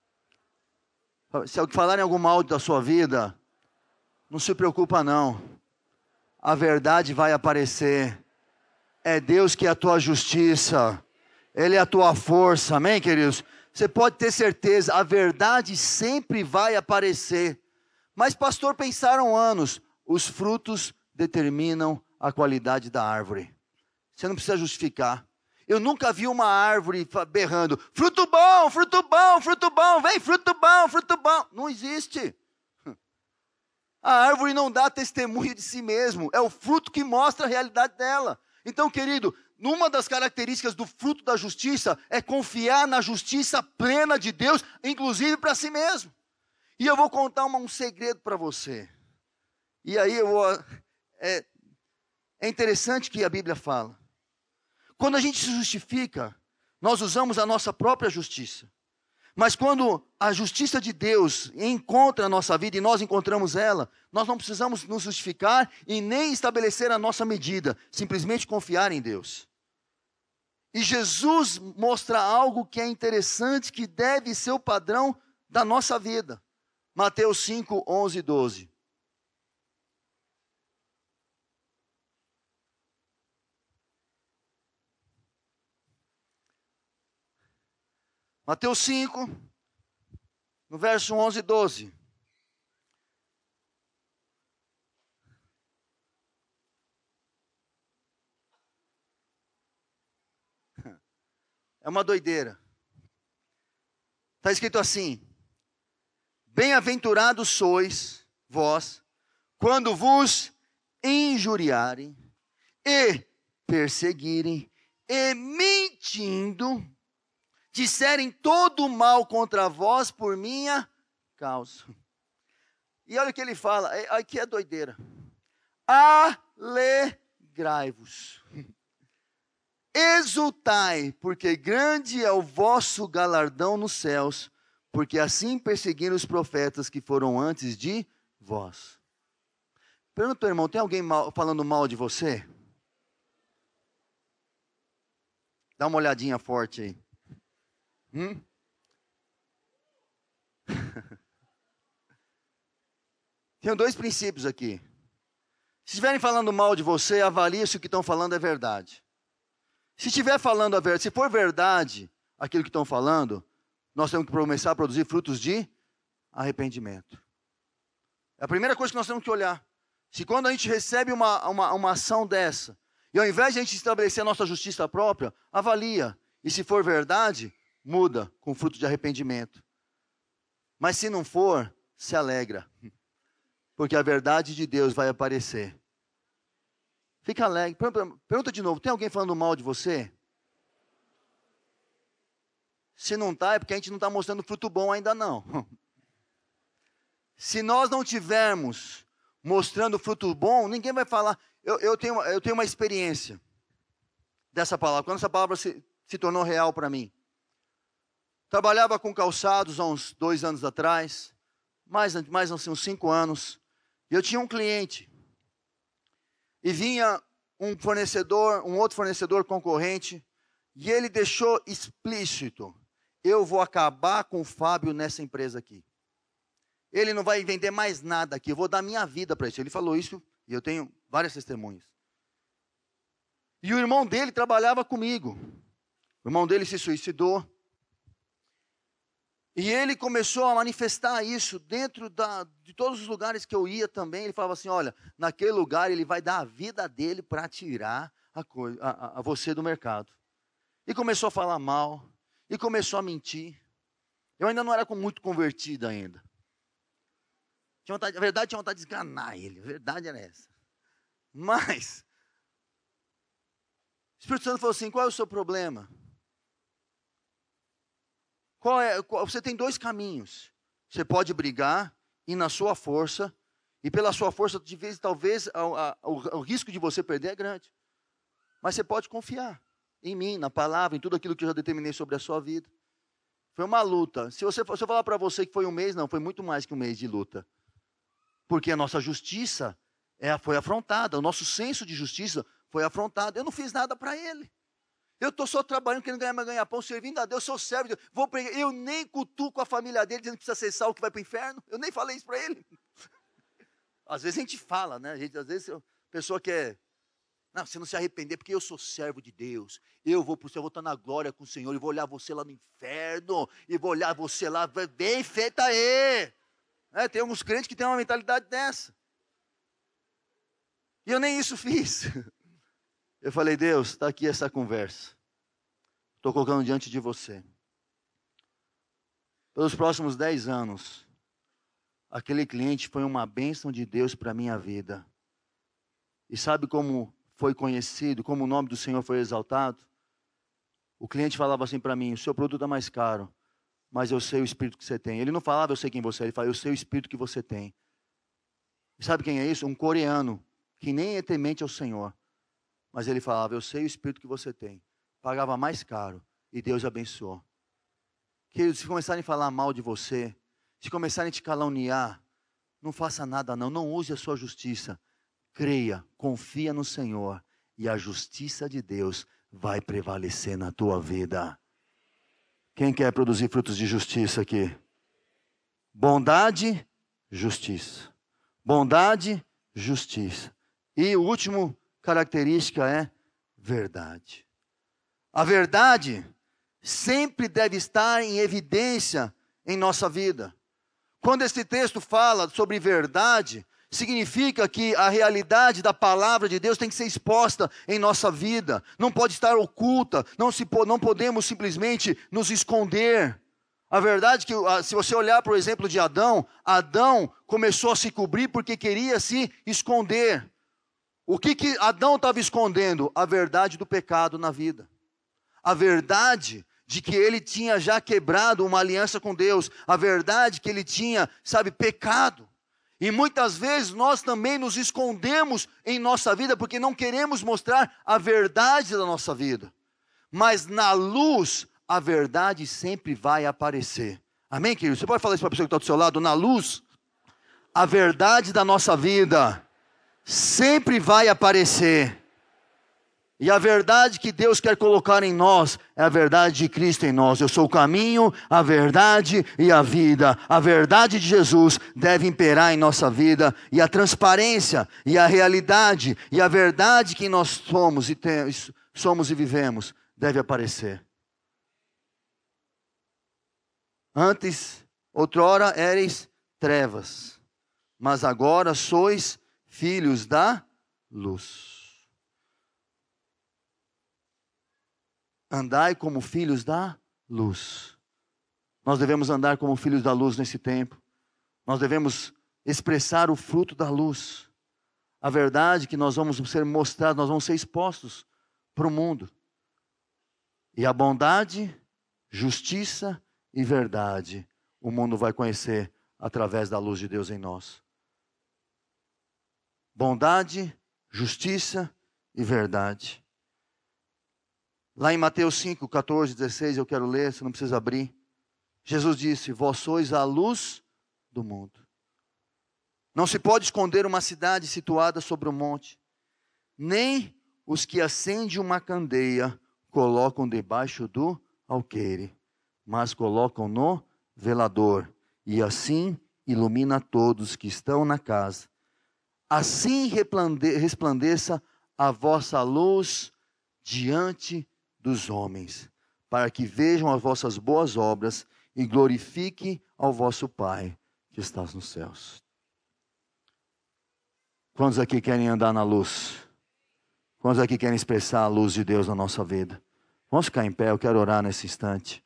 se falarem algum mal da sua vida, não se preocupa não. A verdade vai aparecer. É Deus que é a tua justiça. Ele é a tua força. Amém, queridos? Você pode ter certeza, a verdade sempre vai aparecer. Mas, pastor, pensaram anos. Os frutos determinam a qualidade da árvore. Você não precisa justificar. Eu nunca vi uma árvore berrando, fruto bom, fruto bom, fruto bom, vem fruto bom, fruto bom. Não existe. A árvore não dá testemunho de si mesmo. É o fruto que mostra a realidade dela. Então, querido, uma das características do fruto da justiça é confiar na justiça plena de Deus, inclusive para si mesmo. E eu vou contar uma, um segredo para você. E aí eu vou, é, é interessante que a Bíblia fala. Quando a gente se justifica, nós usamos a nossa própria justiça. Mas quando a justiça de Deus encontra a nossa vida e nós encontramos ela, nós não precisamos nos justificar e nem estabelecer a nossa medida, simplesmente confiar em Deus. E Jesus mostra algo que é interessante, que deve ser o padrão da nossa vida. Mateus cinco, onze e doze. Mateus cinco, no verso onze e doze. É uma doideira. Está escrito assim: bem-aventurados sois vós, quando vos injuriarem e perseguirem e mentindo, disserem todo o mal contra vós por minha causa. E olha o que ele fala, aqui é doideira. Alegrai-vos, exultai, porque grande é o vosso galardão nos céus, porque assim perseguiram os profetas que foram antes de vós. Pergunta, irmão, tem alguém mal, falando mal de você? Dá uma olhadinha forte aí. Hum? Tenho dois princípios aqui. Se estiverem falando mal de você, avalie se o que estão falando é verdade. Se estiver falando a verdade, se for verdade aquilo que estão falando, nós temos que começar a produzir frutos de arrependimento. É a primeira coisa que nós temos que olhar. Se quando a gente recebe uma, uma, uma ação dessa, e ao invés de a gente estabelecer a nossa justiça própria, avalia. E se for verdade, muda com fruto de arrependimento. Mas se não for, se alegra. Porque a verdade de Deus vai aparecer. Fica alegre. Pergunta de novo, tem alguém falando mal de você? Se não está, é porque a gente não está mostrando fruto bom ainda não. Se nós não tivermos mostrando fruto bom, ninguém vai falar. Eu, eu, tenho, eu tenho uma experiência dessa palavra. Quando essa palavra se, se tornou real para mim. Trabalhava com calçados há uns dois anos atrás, mais, mais assim, uns cinco anos. E eu tinha um cliente. E vinha um fornecedor, um outro fornecedor concorrente, e ele deixou explícito: eu vou acabar com o Fábio nessa empresa aqui. Ele não vai vender mais nada aqui, eu vou dar minha vida para isso. Ele falou isso, e eu tenho várias testemunhas. E o irmão dele trabalhava comigo. O irmão dele se suicidou. E ele começou a manifestar isso dentro da, de todos os lugares que eu ia também. Ele falava assim, olha, naquele lugar ele vai dar a vida dele para tirar a, coisa, a, a você do mercado. E começou a falar mal, e começou a mentir. Eu ainda não era muito convertido ainda. Tinha vontade, a verdade, tinha vontade de esganar ele, a verdade era essa. Mas, o Espírito Santo falou assim, qual é o seu problema? Qual é, qual, você tem dois caminhos. Você pode brigar, ir na sua força, e pela sua força, de vez, talvez, a, a, o, o risco de você perder é grande. Mas você pode confiar em mim, na palavra, em tudo aquilo que eu já determinei sobre a sua vida. Foi uma luta. Se, você, se eu falar para você que foi um mês, não, foi muito mais que um mês de luta. Porque a nossa justiça é, foi afrontada, o nosso senso de justiça foi afrontado. Eu não fiz nada para ele. Eu estou só trabalhando, querendo ganhar, ganhar pão, servindo a Deus, sou servo de Deus. Vou pregar. Eu nem cutuco a família dele, dizendo que precisa ser salvo, que vai para o inferno. Eu nem falei isso para ele. Às vezes a gente fala, né? A gente, às vezes a pessoa quer... Não, você não se arrepender, porque eu sou servo de Deus. Eu vou para o céu, vou estar na glória com o Senhor, e vou olhar você lá no inferno, e vou olhar você lá, bem feita aí. É, tem alguns crentes que têm uma mentalidade dessa. E eu nem isso fiz. Eu falei, Deus, está aqui essa conversa. Estou colocando diante de você. Pelos próximos dez anos, aquele cliente foi uma bênção de Deus para a minha vida. E sabe como foi conhecido, como o nome do Senhor foi exaltado, o cliente falava assim para mim: o seu produto é mais caro, mas eu sei o espírito que você tem. Ele não falava eu sei quem você é, ele falava eu sei o espírito que você tem. E sabe quem é isso? Um coreano, que nem é temente ao Senhor. Mas ele falava, eu sei o espírito que você tem. Pagava mais caro e Deus abençoou. Queridos, se começarem a falar mal de você, se começarem a te caluniar, não faça nada não, não use a sua justiça. Creia, confia no Senhor e a justiça de Deus vai prevalecer na tua vida. Quem quer produzir frutos de justiça aqui? Bondade, justiça. Bondade, justiça. E o último característica é verdade. A verdade sempre deve estar em evidência em nossa vida. Quando esse texto fala sobre verdade, significa que a realidade da palavra de Deus tem que ser exposta em nossa vida. Não pode estar oculta, não, se, não podemos simplesmente nos esconder. A verdade é que, se você olhar para o exemplo de Adão, Adão começou a se cobrir porque queria se esconder. O que, que Adão estava escondendo? A verdade do pecado na vida. A verdade de que ele tinha já quebrado uma aliança com Deus. A verdade que ele tinha, sabe, pecado. E muitas vezes nós também nos escondemos em nossa vida porque não queremos mostrar a verdade da nossa vida. Mas na luz, a verdade sempre vai aparecer. Amém, querido? Você pode falar isso para a pessoa que está do seu lado? Na luz, a verdade da nossa vida sempre vai aparecer. E a verdade que Deus quer colocar em nós é a verdade de Cristo em nós. Eu sou o caminho, a verdade e a vida. A verdade de Jesus deve imperar em nossa vida. E a transparência e a realidade e a verdade que nós somos e, temos, somos e vivemos deve aparecer. Antes, outrora éreis trevas, mas agora sois filhos da luz. Andai como filhos da luz. Nós devemos andar como filhos da luz nesse tempo. Nós devemos expressar o fruto da luz. A verdade que nós vamos ser mostrados, nós vamos ser expostos para o mundo. E a bondade, justiça e verdade, o mundo vai conhecer através da luz de Deus em nós. Bondade, justiça e verdade. Lá em Mateus cinco, catorze, dezesseis, eu quero ler, você não precisa abrir. Jesus disse, vós sois a luz do mundo. Não se pode esconder uma cidade situada sobre um monte, nem os que acendem uma candeia colocam debaixo do alqueire, mas colocam no velador, e assim ilumina todos que estão na casa. Assim resplandeça a vossa luz diante dos homens, para que vejam as vossas boas obras e glorifiquem ao vosso Pai que está nos céus. Quantos aqui querem andar na luz? Quantos aqui querem expressar a luz de Deus na nossa vida? Vamos ficar em pé, eu quero orar nesse instante.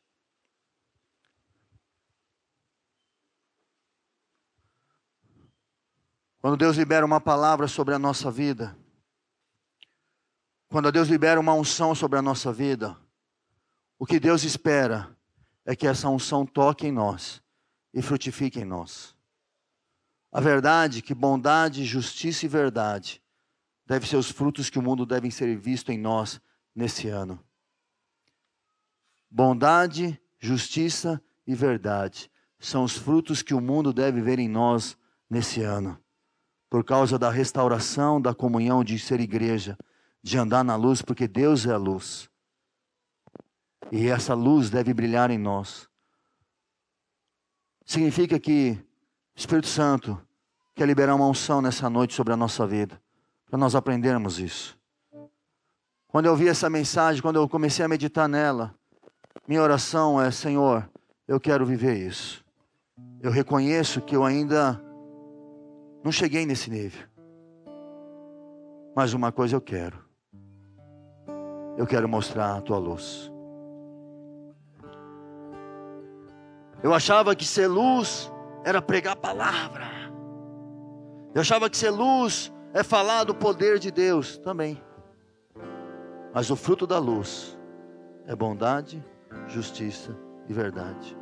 Quando Deus libera uma palavra sobre a nossa vida, quando Deus libera uma unção sobre a nossa vida, o que Deus espera é que essa unção toque em nós e frutifique em nós. A verdade, que bondade, justiça e verdade devem ser os frutos que o mundo deve ser visto em nós nesse ano. Bondade, justiça e verdade são os frutos que o mundo deve ver em nós nesse ano. Por causa da restauração, da comunhão, de ser igreja, de andar na luz, porque Deus é a luz. E essa luz deve brilhar em nós. Significa que o Espírito Santo quer liberar uma unção nessa noite sobre a nossa vida, para nós aprendermos isso. Quando eu ouvi essa mensagem, quando eu comecei a meditar nela, minha oração é, Senhor, eu quero viver isso. Eu reconheço que eu ainda não cheguei nesse nível. Mas uma coisa eu quero. Eu quero mostrar a tua luz. Eu achava que ser luz era pregar a palavra. Eu achava que ser luz é falar do poder de Deus também. Mas o fruto da luz é bondade, justiça e verdade.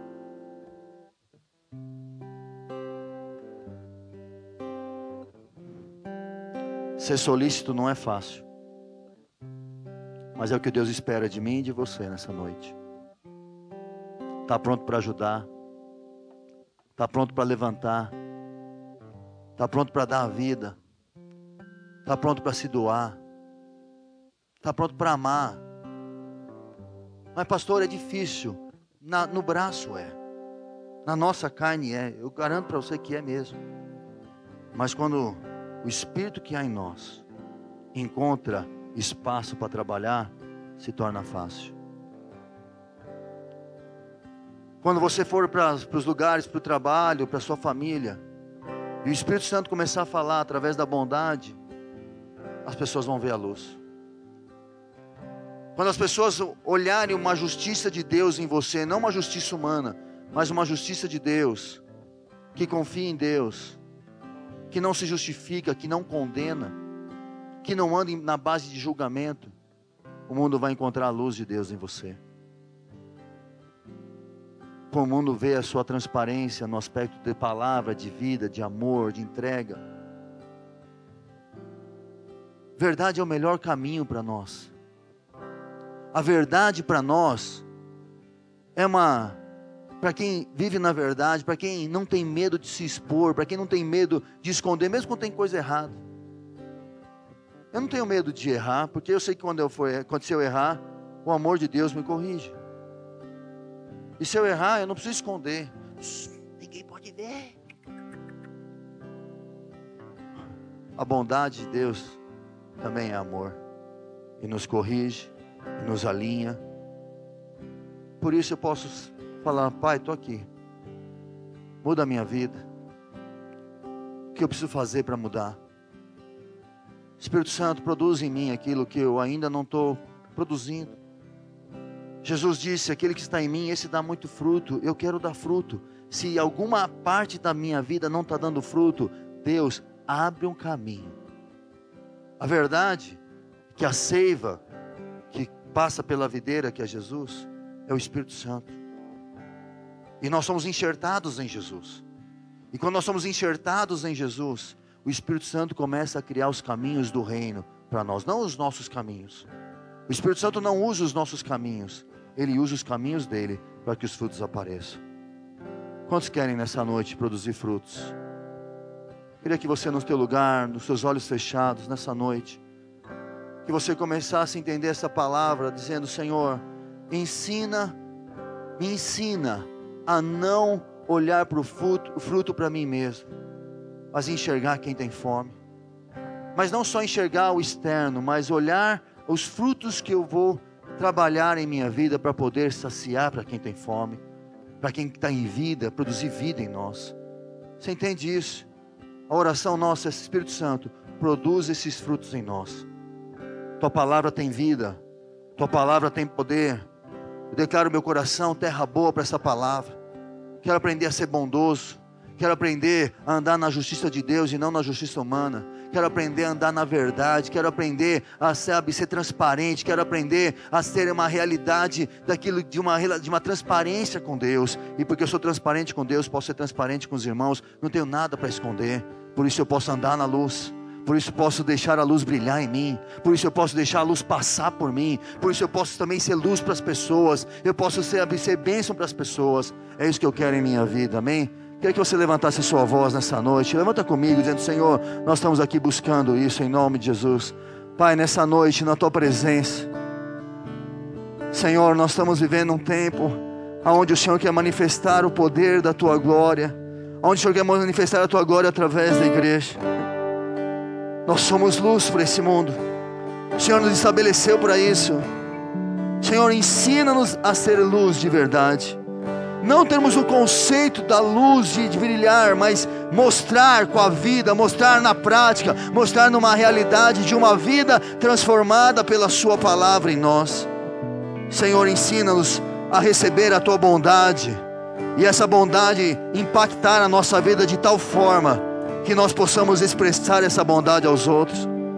Ser solícito não é fácil. Mas é o que Deus espera de mim e de você nessa noite. Está pronto para ajudar. Está pronto para levantar. Está pronto para dar a vida. Está pronto para se doar. Está pronto para amar. Mas pastor, é difícil. Na, no braço é. Na nossa carne é. Eu garanto para você que é mesmo. Mas quando o Espírito que há em nós encontra espaço para trabalhar, se torna fácil. Quando você for para os lugares, para o trabalho, para a sua família, e o Espírito Santo começar a falar através da bondade, as pessoas vão ver a luz. Quando as pessoas olharem uma justiça de Deus em você, não uma justiça humana, mas uma justiça de Deus, que confia em Deus, que não se justifica, que não condena, que não anda na base de julgamento, o mundo vai encontrar a luz de Deus em você. O mundo vê a sua transparência no aspecto de palavra, de vida, de amor, de entrega. Verdade é o melhor caminho para nós. A verdade para nós é uma... Para quem vive na verdade, para quem não tem medo de se expor, para quem não tem medo de esconder, mesmo quando tem coisa errada. Eu não tenho medo de errar, porque eu sei que quando eu for, quando se eu errar, o amor de Deus me corrige. E se eu errar, eu não preciso esconder. Ninguém pode ver. A bondade de Deus também é amor. E nos corrige, e nos alinha. Por isso eu posso falar, Pai, estou aqui. Muda a minha vida. O que eu preciso fazer para mudar? Espírito Santo, produz em mim aquilo que eu ainda não estou produzindo. Jesus disse, aquele que está em mim, esse dá muito fruto. Eu quero dar fruto. Se alguma parte da minha vida não está dando fruto, Deus, abre um caminho. A verdade é que a seiva que passa pela videira, que é Jesus, é o Espírito Santo. E nós somos enxertados em Jesus. E quando nós somos enxertados em Jesus, o Espírito Santo começa a criar os caminhos do reino para nós, não os nossos caminhos. O Espírito Santo não usa os nossos caminhos, Ele usa os caminhos dele para que os frutos apareçam. Quantos querem nessa noite produzir frutos? Queria que você no teu lugar, nos seus olhos fechados, nessa noite, que você começasse a entender essa palavra, dizendo, Senhor, ensina, me ensina a não olhar para o fruto, o fruto para mim mesmo, mas enxergar quem tem fome. Mas não só enxergar o externo, mas olhar os frutos que eu vou trabalhar em minha vida para poder saciar para quem tem fome, para quem está em vida, produzir vida em nós. Você entende isso? A oração nossa é, Espírito Santo, produz esses frutos em nós. Tua palavra tem vida, Tua palavra tem poder. Eu declaro meu coração terra boa para essa palavra. Quero aprender a ser bondoso. Quero aprender a andar na justiça de Deus e não na justiça humana. Quero aprender a andar na verdade. Quero aprender a sabe, ser transparente. Quero aprender a ser uma realidade daquilo, de, uma, de uma transparência com Deus. E porque eu sou transparente com Deus, posso ser transparente com os irmãos. Não tenho nada para esconder. Por isso eu posso andar na luz. Por isso eu posso deixar a luz brilhar em mim. Por isso eu posso deixar a luz passar por mim. Por isso eu posso também ser luz para as pessoas. Eu posso ser, ser bênção para as pessoas. É isso que eu quero em minha vida, amém? Queria que você levantasse a sua voz nessa noite. Levanta comigo, dizendo, Senhor, nós estamos aqui buscando isso em nome de Jesus. Pai, nessa noite, na Tua presença, Senhor, nós estamos vivendo um tempo onde o Senhor quer manifestar o poder da Tua glória, onde o Senhor quer manifestar a Tua glória através da igreja. Nós somos luz para esse mundo. O Senhor nos estabeleceu para isso. Senhor, ensina-nos a ser luz de verdade. Não termos o conceito da luz de brilhar, mas mostrar com a vida, mostrar na prática, mostrar numa realidade de uma vida transformada pela Sua palavra em nós. Senhor, ensina-nos a receber a Tua bondade, e essa bondade impactar a nossa vida de tal forma que nós possamos expressar essa bondade aos outros.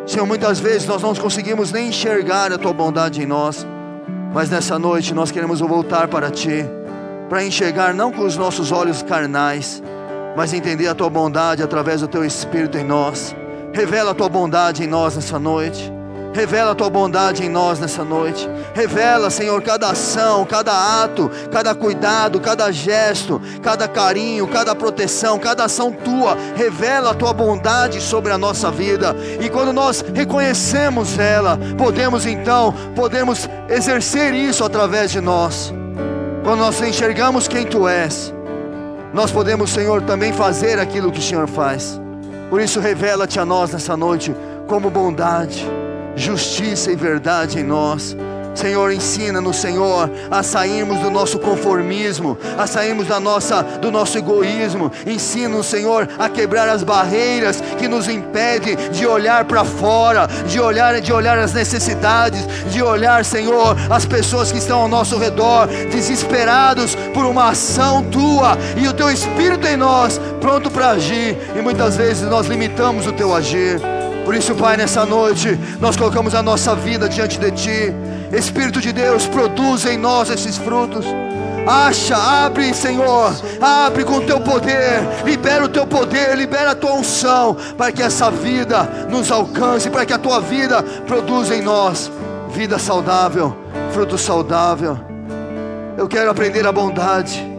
Senhor, muitas vezes nós não conseguimos nem enxergar a Tua bondade em nós, mas nessa noite nós queremos voltar para Ti, para enxergar não com os nossos olhos carnais, mas entender a Tua bondade através do Teu Espírito em nós. Revela a Tua bondade em nós nessa noite. Revela a Tua bondade em nós nessa noite. Revela, Senhor, cada ação, cada ato, cada cuidado, cada gesto, cada carinho, cada proteção, cada ação Tua. Revela a Tua bondade sobre a nossa vida. E quando nós reconhecemos ela, podemos então, podemos exercer isso através de nós. Quando nós enxergamos quem Tu és, nós podemos, Senhor, também fazer aquilo que o Senhor faz. Por isso, revela-te a nós nessa noite como bondade, justiça e verdade em nós. Senhor, ensina-nos, Senhor, a sairmos do nosso conformismo, a sairmos da nossa, do nosso egoísmo. Ensina-nos, Senhor, a quebrar as barreiras que nos impedem de olhar para fora, de olhar, de olhar as necessidades, de olhar, Senhor, as pessoas que estão ao nosso redor, desesperados por uma ação Tua, e o Teu Espírito em nós, pronto para agir, e muitas vezes nós limitamos o Teu agir. Por isso, Pai, nessa noite, nós colocamos a nossa vida diante de Ti. Espírito de Deus, produz em nós esses frutos. Acha, abre, Senhor, abre com o Teu poder, libera o Teu poder, libera a Tua unção, para que essa vida nos alcance, para que a Tua vida produza em nós vida saudável, fruto saudável. Eu quero aprender a bondade.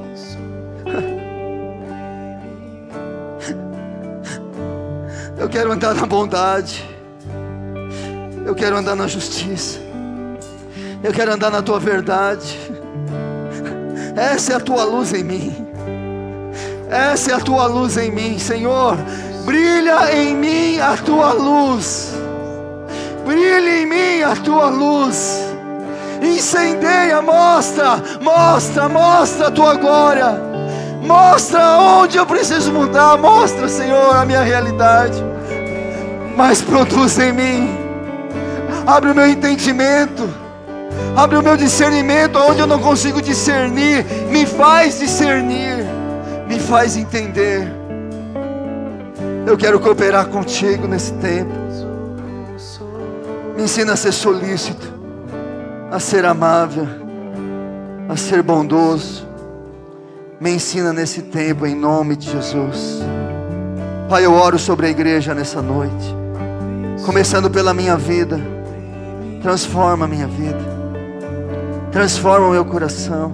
Eu quero andar na bondade. Eu quero andar na justiça. Eu quero andar na Tua verdade. Essa é a Tua luz em mim. Essa é a Tua luz em mim, Senhor. Brilha em mim a Tua luz. Brilha em mim a Tua luz. Incendeia, mostra, mostra, mostra a Tua glória. Mostra onde eu preciso mudar. Mostra, Senhor, a minha realidade. Mas produz em mim. Abre o meu entendimento. Abre o meu discernimento onde eu não consigo discernir. Me faz discernir. Me faz entender. Eu quero cooperar contigo nesse tempo. Me ensina a ser solícito, a ser amável, a ser bondoso. Me ensina nesse tempo, em nome de Jesus. Pai, eu oro sobre a igreja nessa noite, começando pela minha vida. Transforma a minha vida, transforma o meu coração.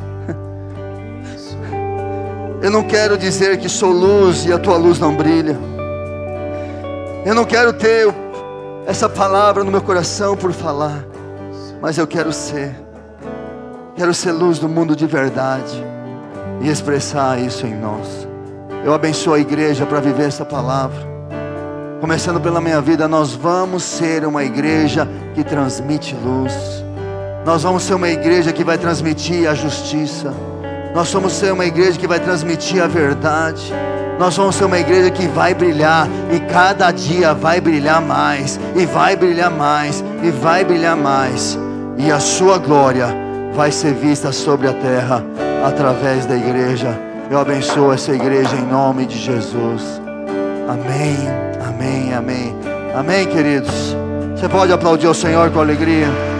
Eu não quero dizer que sou luz e a Tua luz não brilha. Eu não quero ter essa palavra no meu coração por falar, mas eu quero ser Quero ser luz do mundo de verdade e expressar isso em nós. Eu abençoo a igreja para viver essa palavra. Começando pela minha vida, nós vamos ser uma igreja que transmite luz. Nós vamos ser uma igreja que vai transmitir a justiça. Nós vamos ser uma igreja que vai transmitir a verdade. Nós vamos ser uma igreja que vai brilhar, e cada dia vai brilhar mais, e vai brilhar mais, e vai brilhar mais. E a sua glória vai ser vista sobre a terra através da igreja. Eu abençoo essa igreja em nome de Jesus. Amém, amém, amém. Amém, queridos. Você pode aplaudir o Senhor com alegria.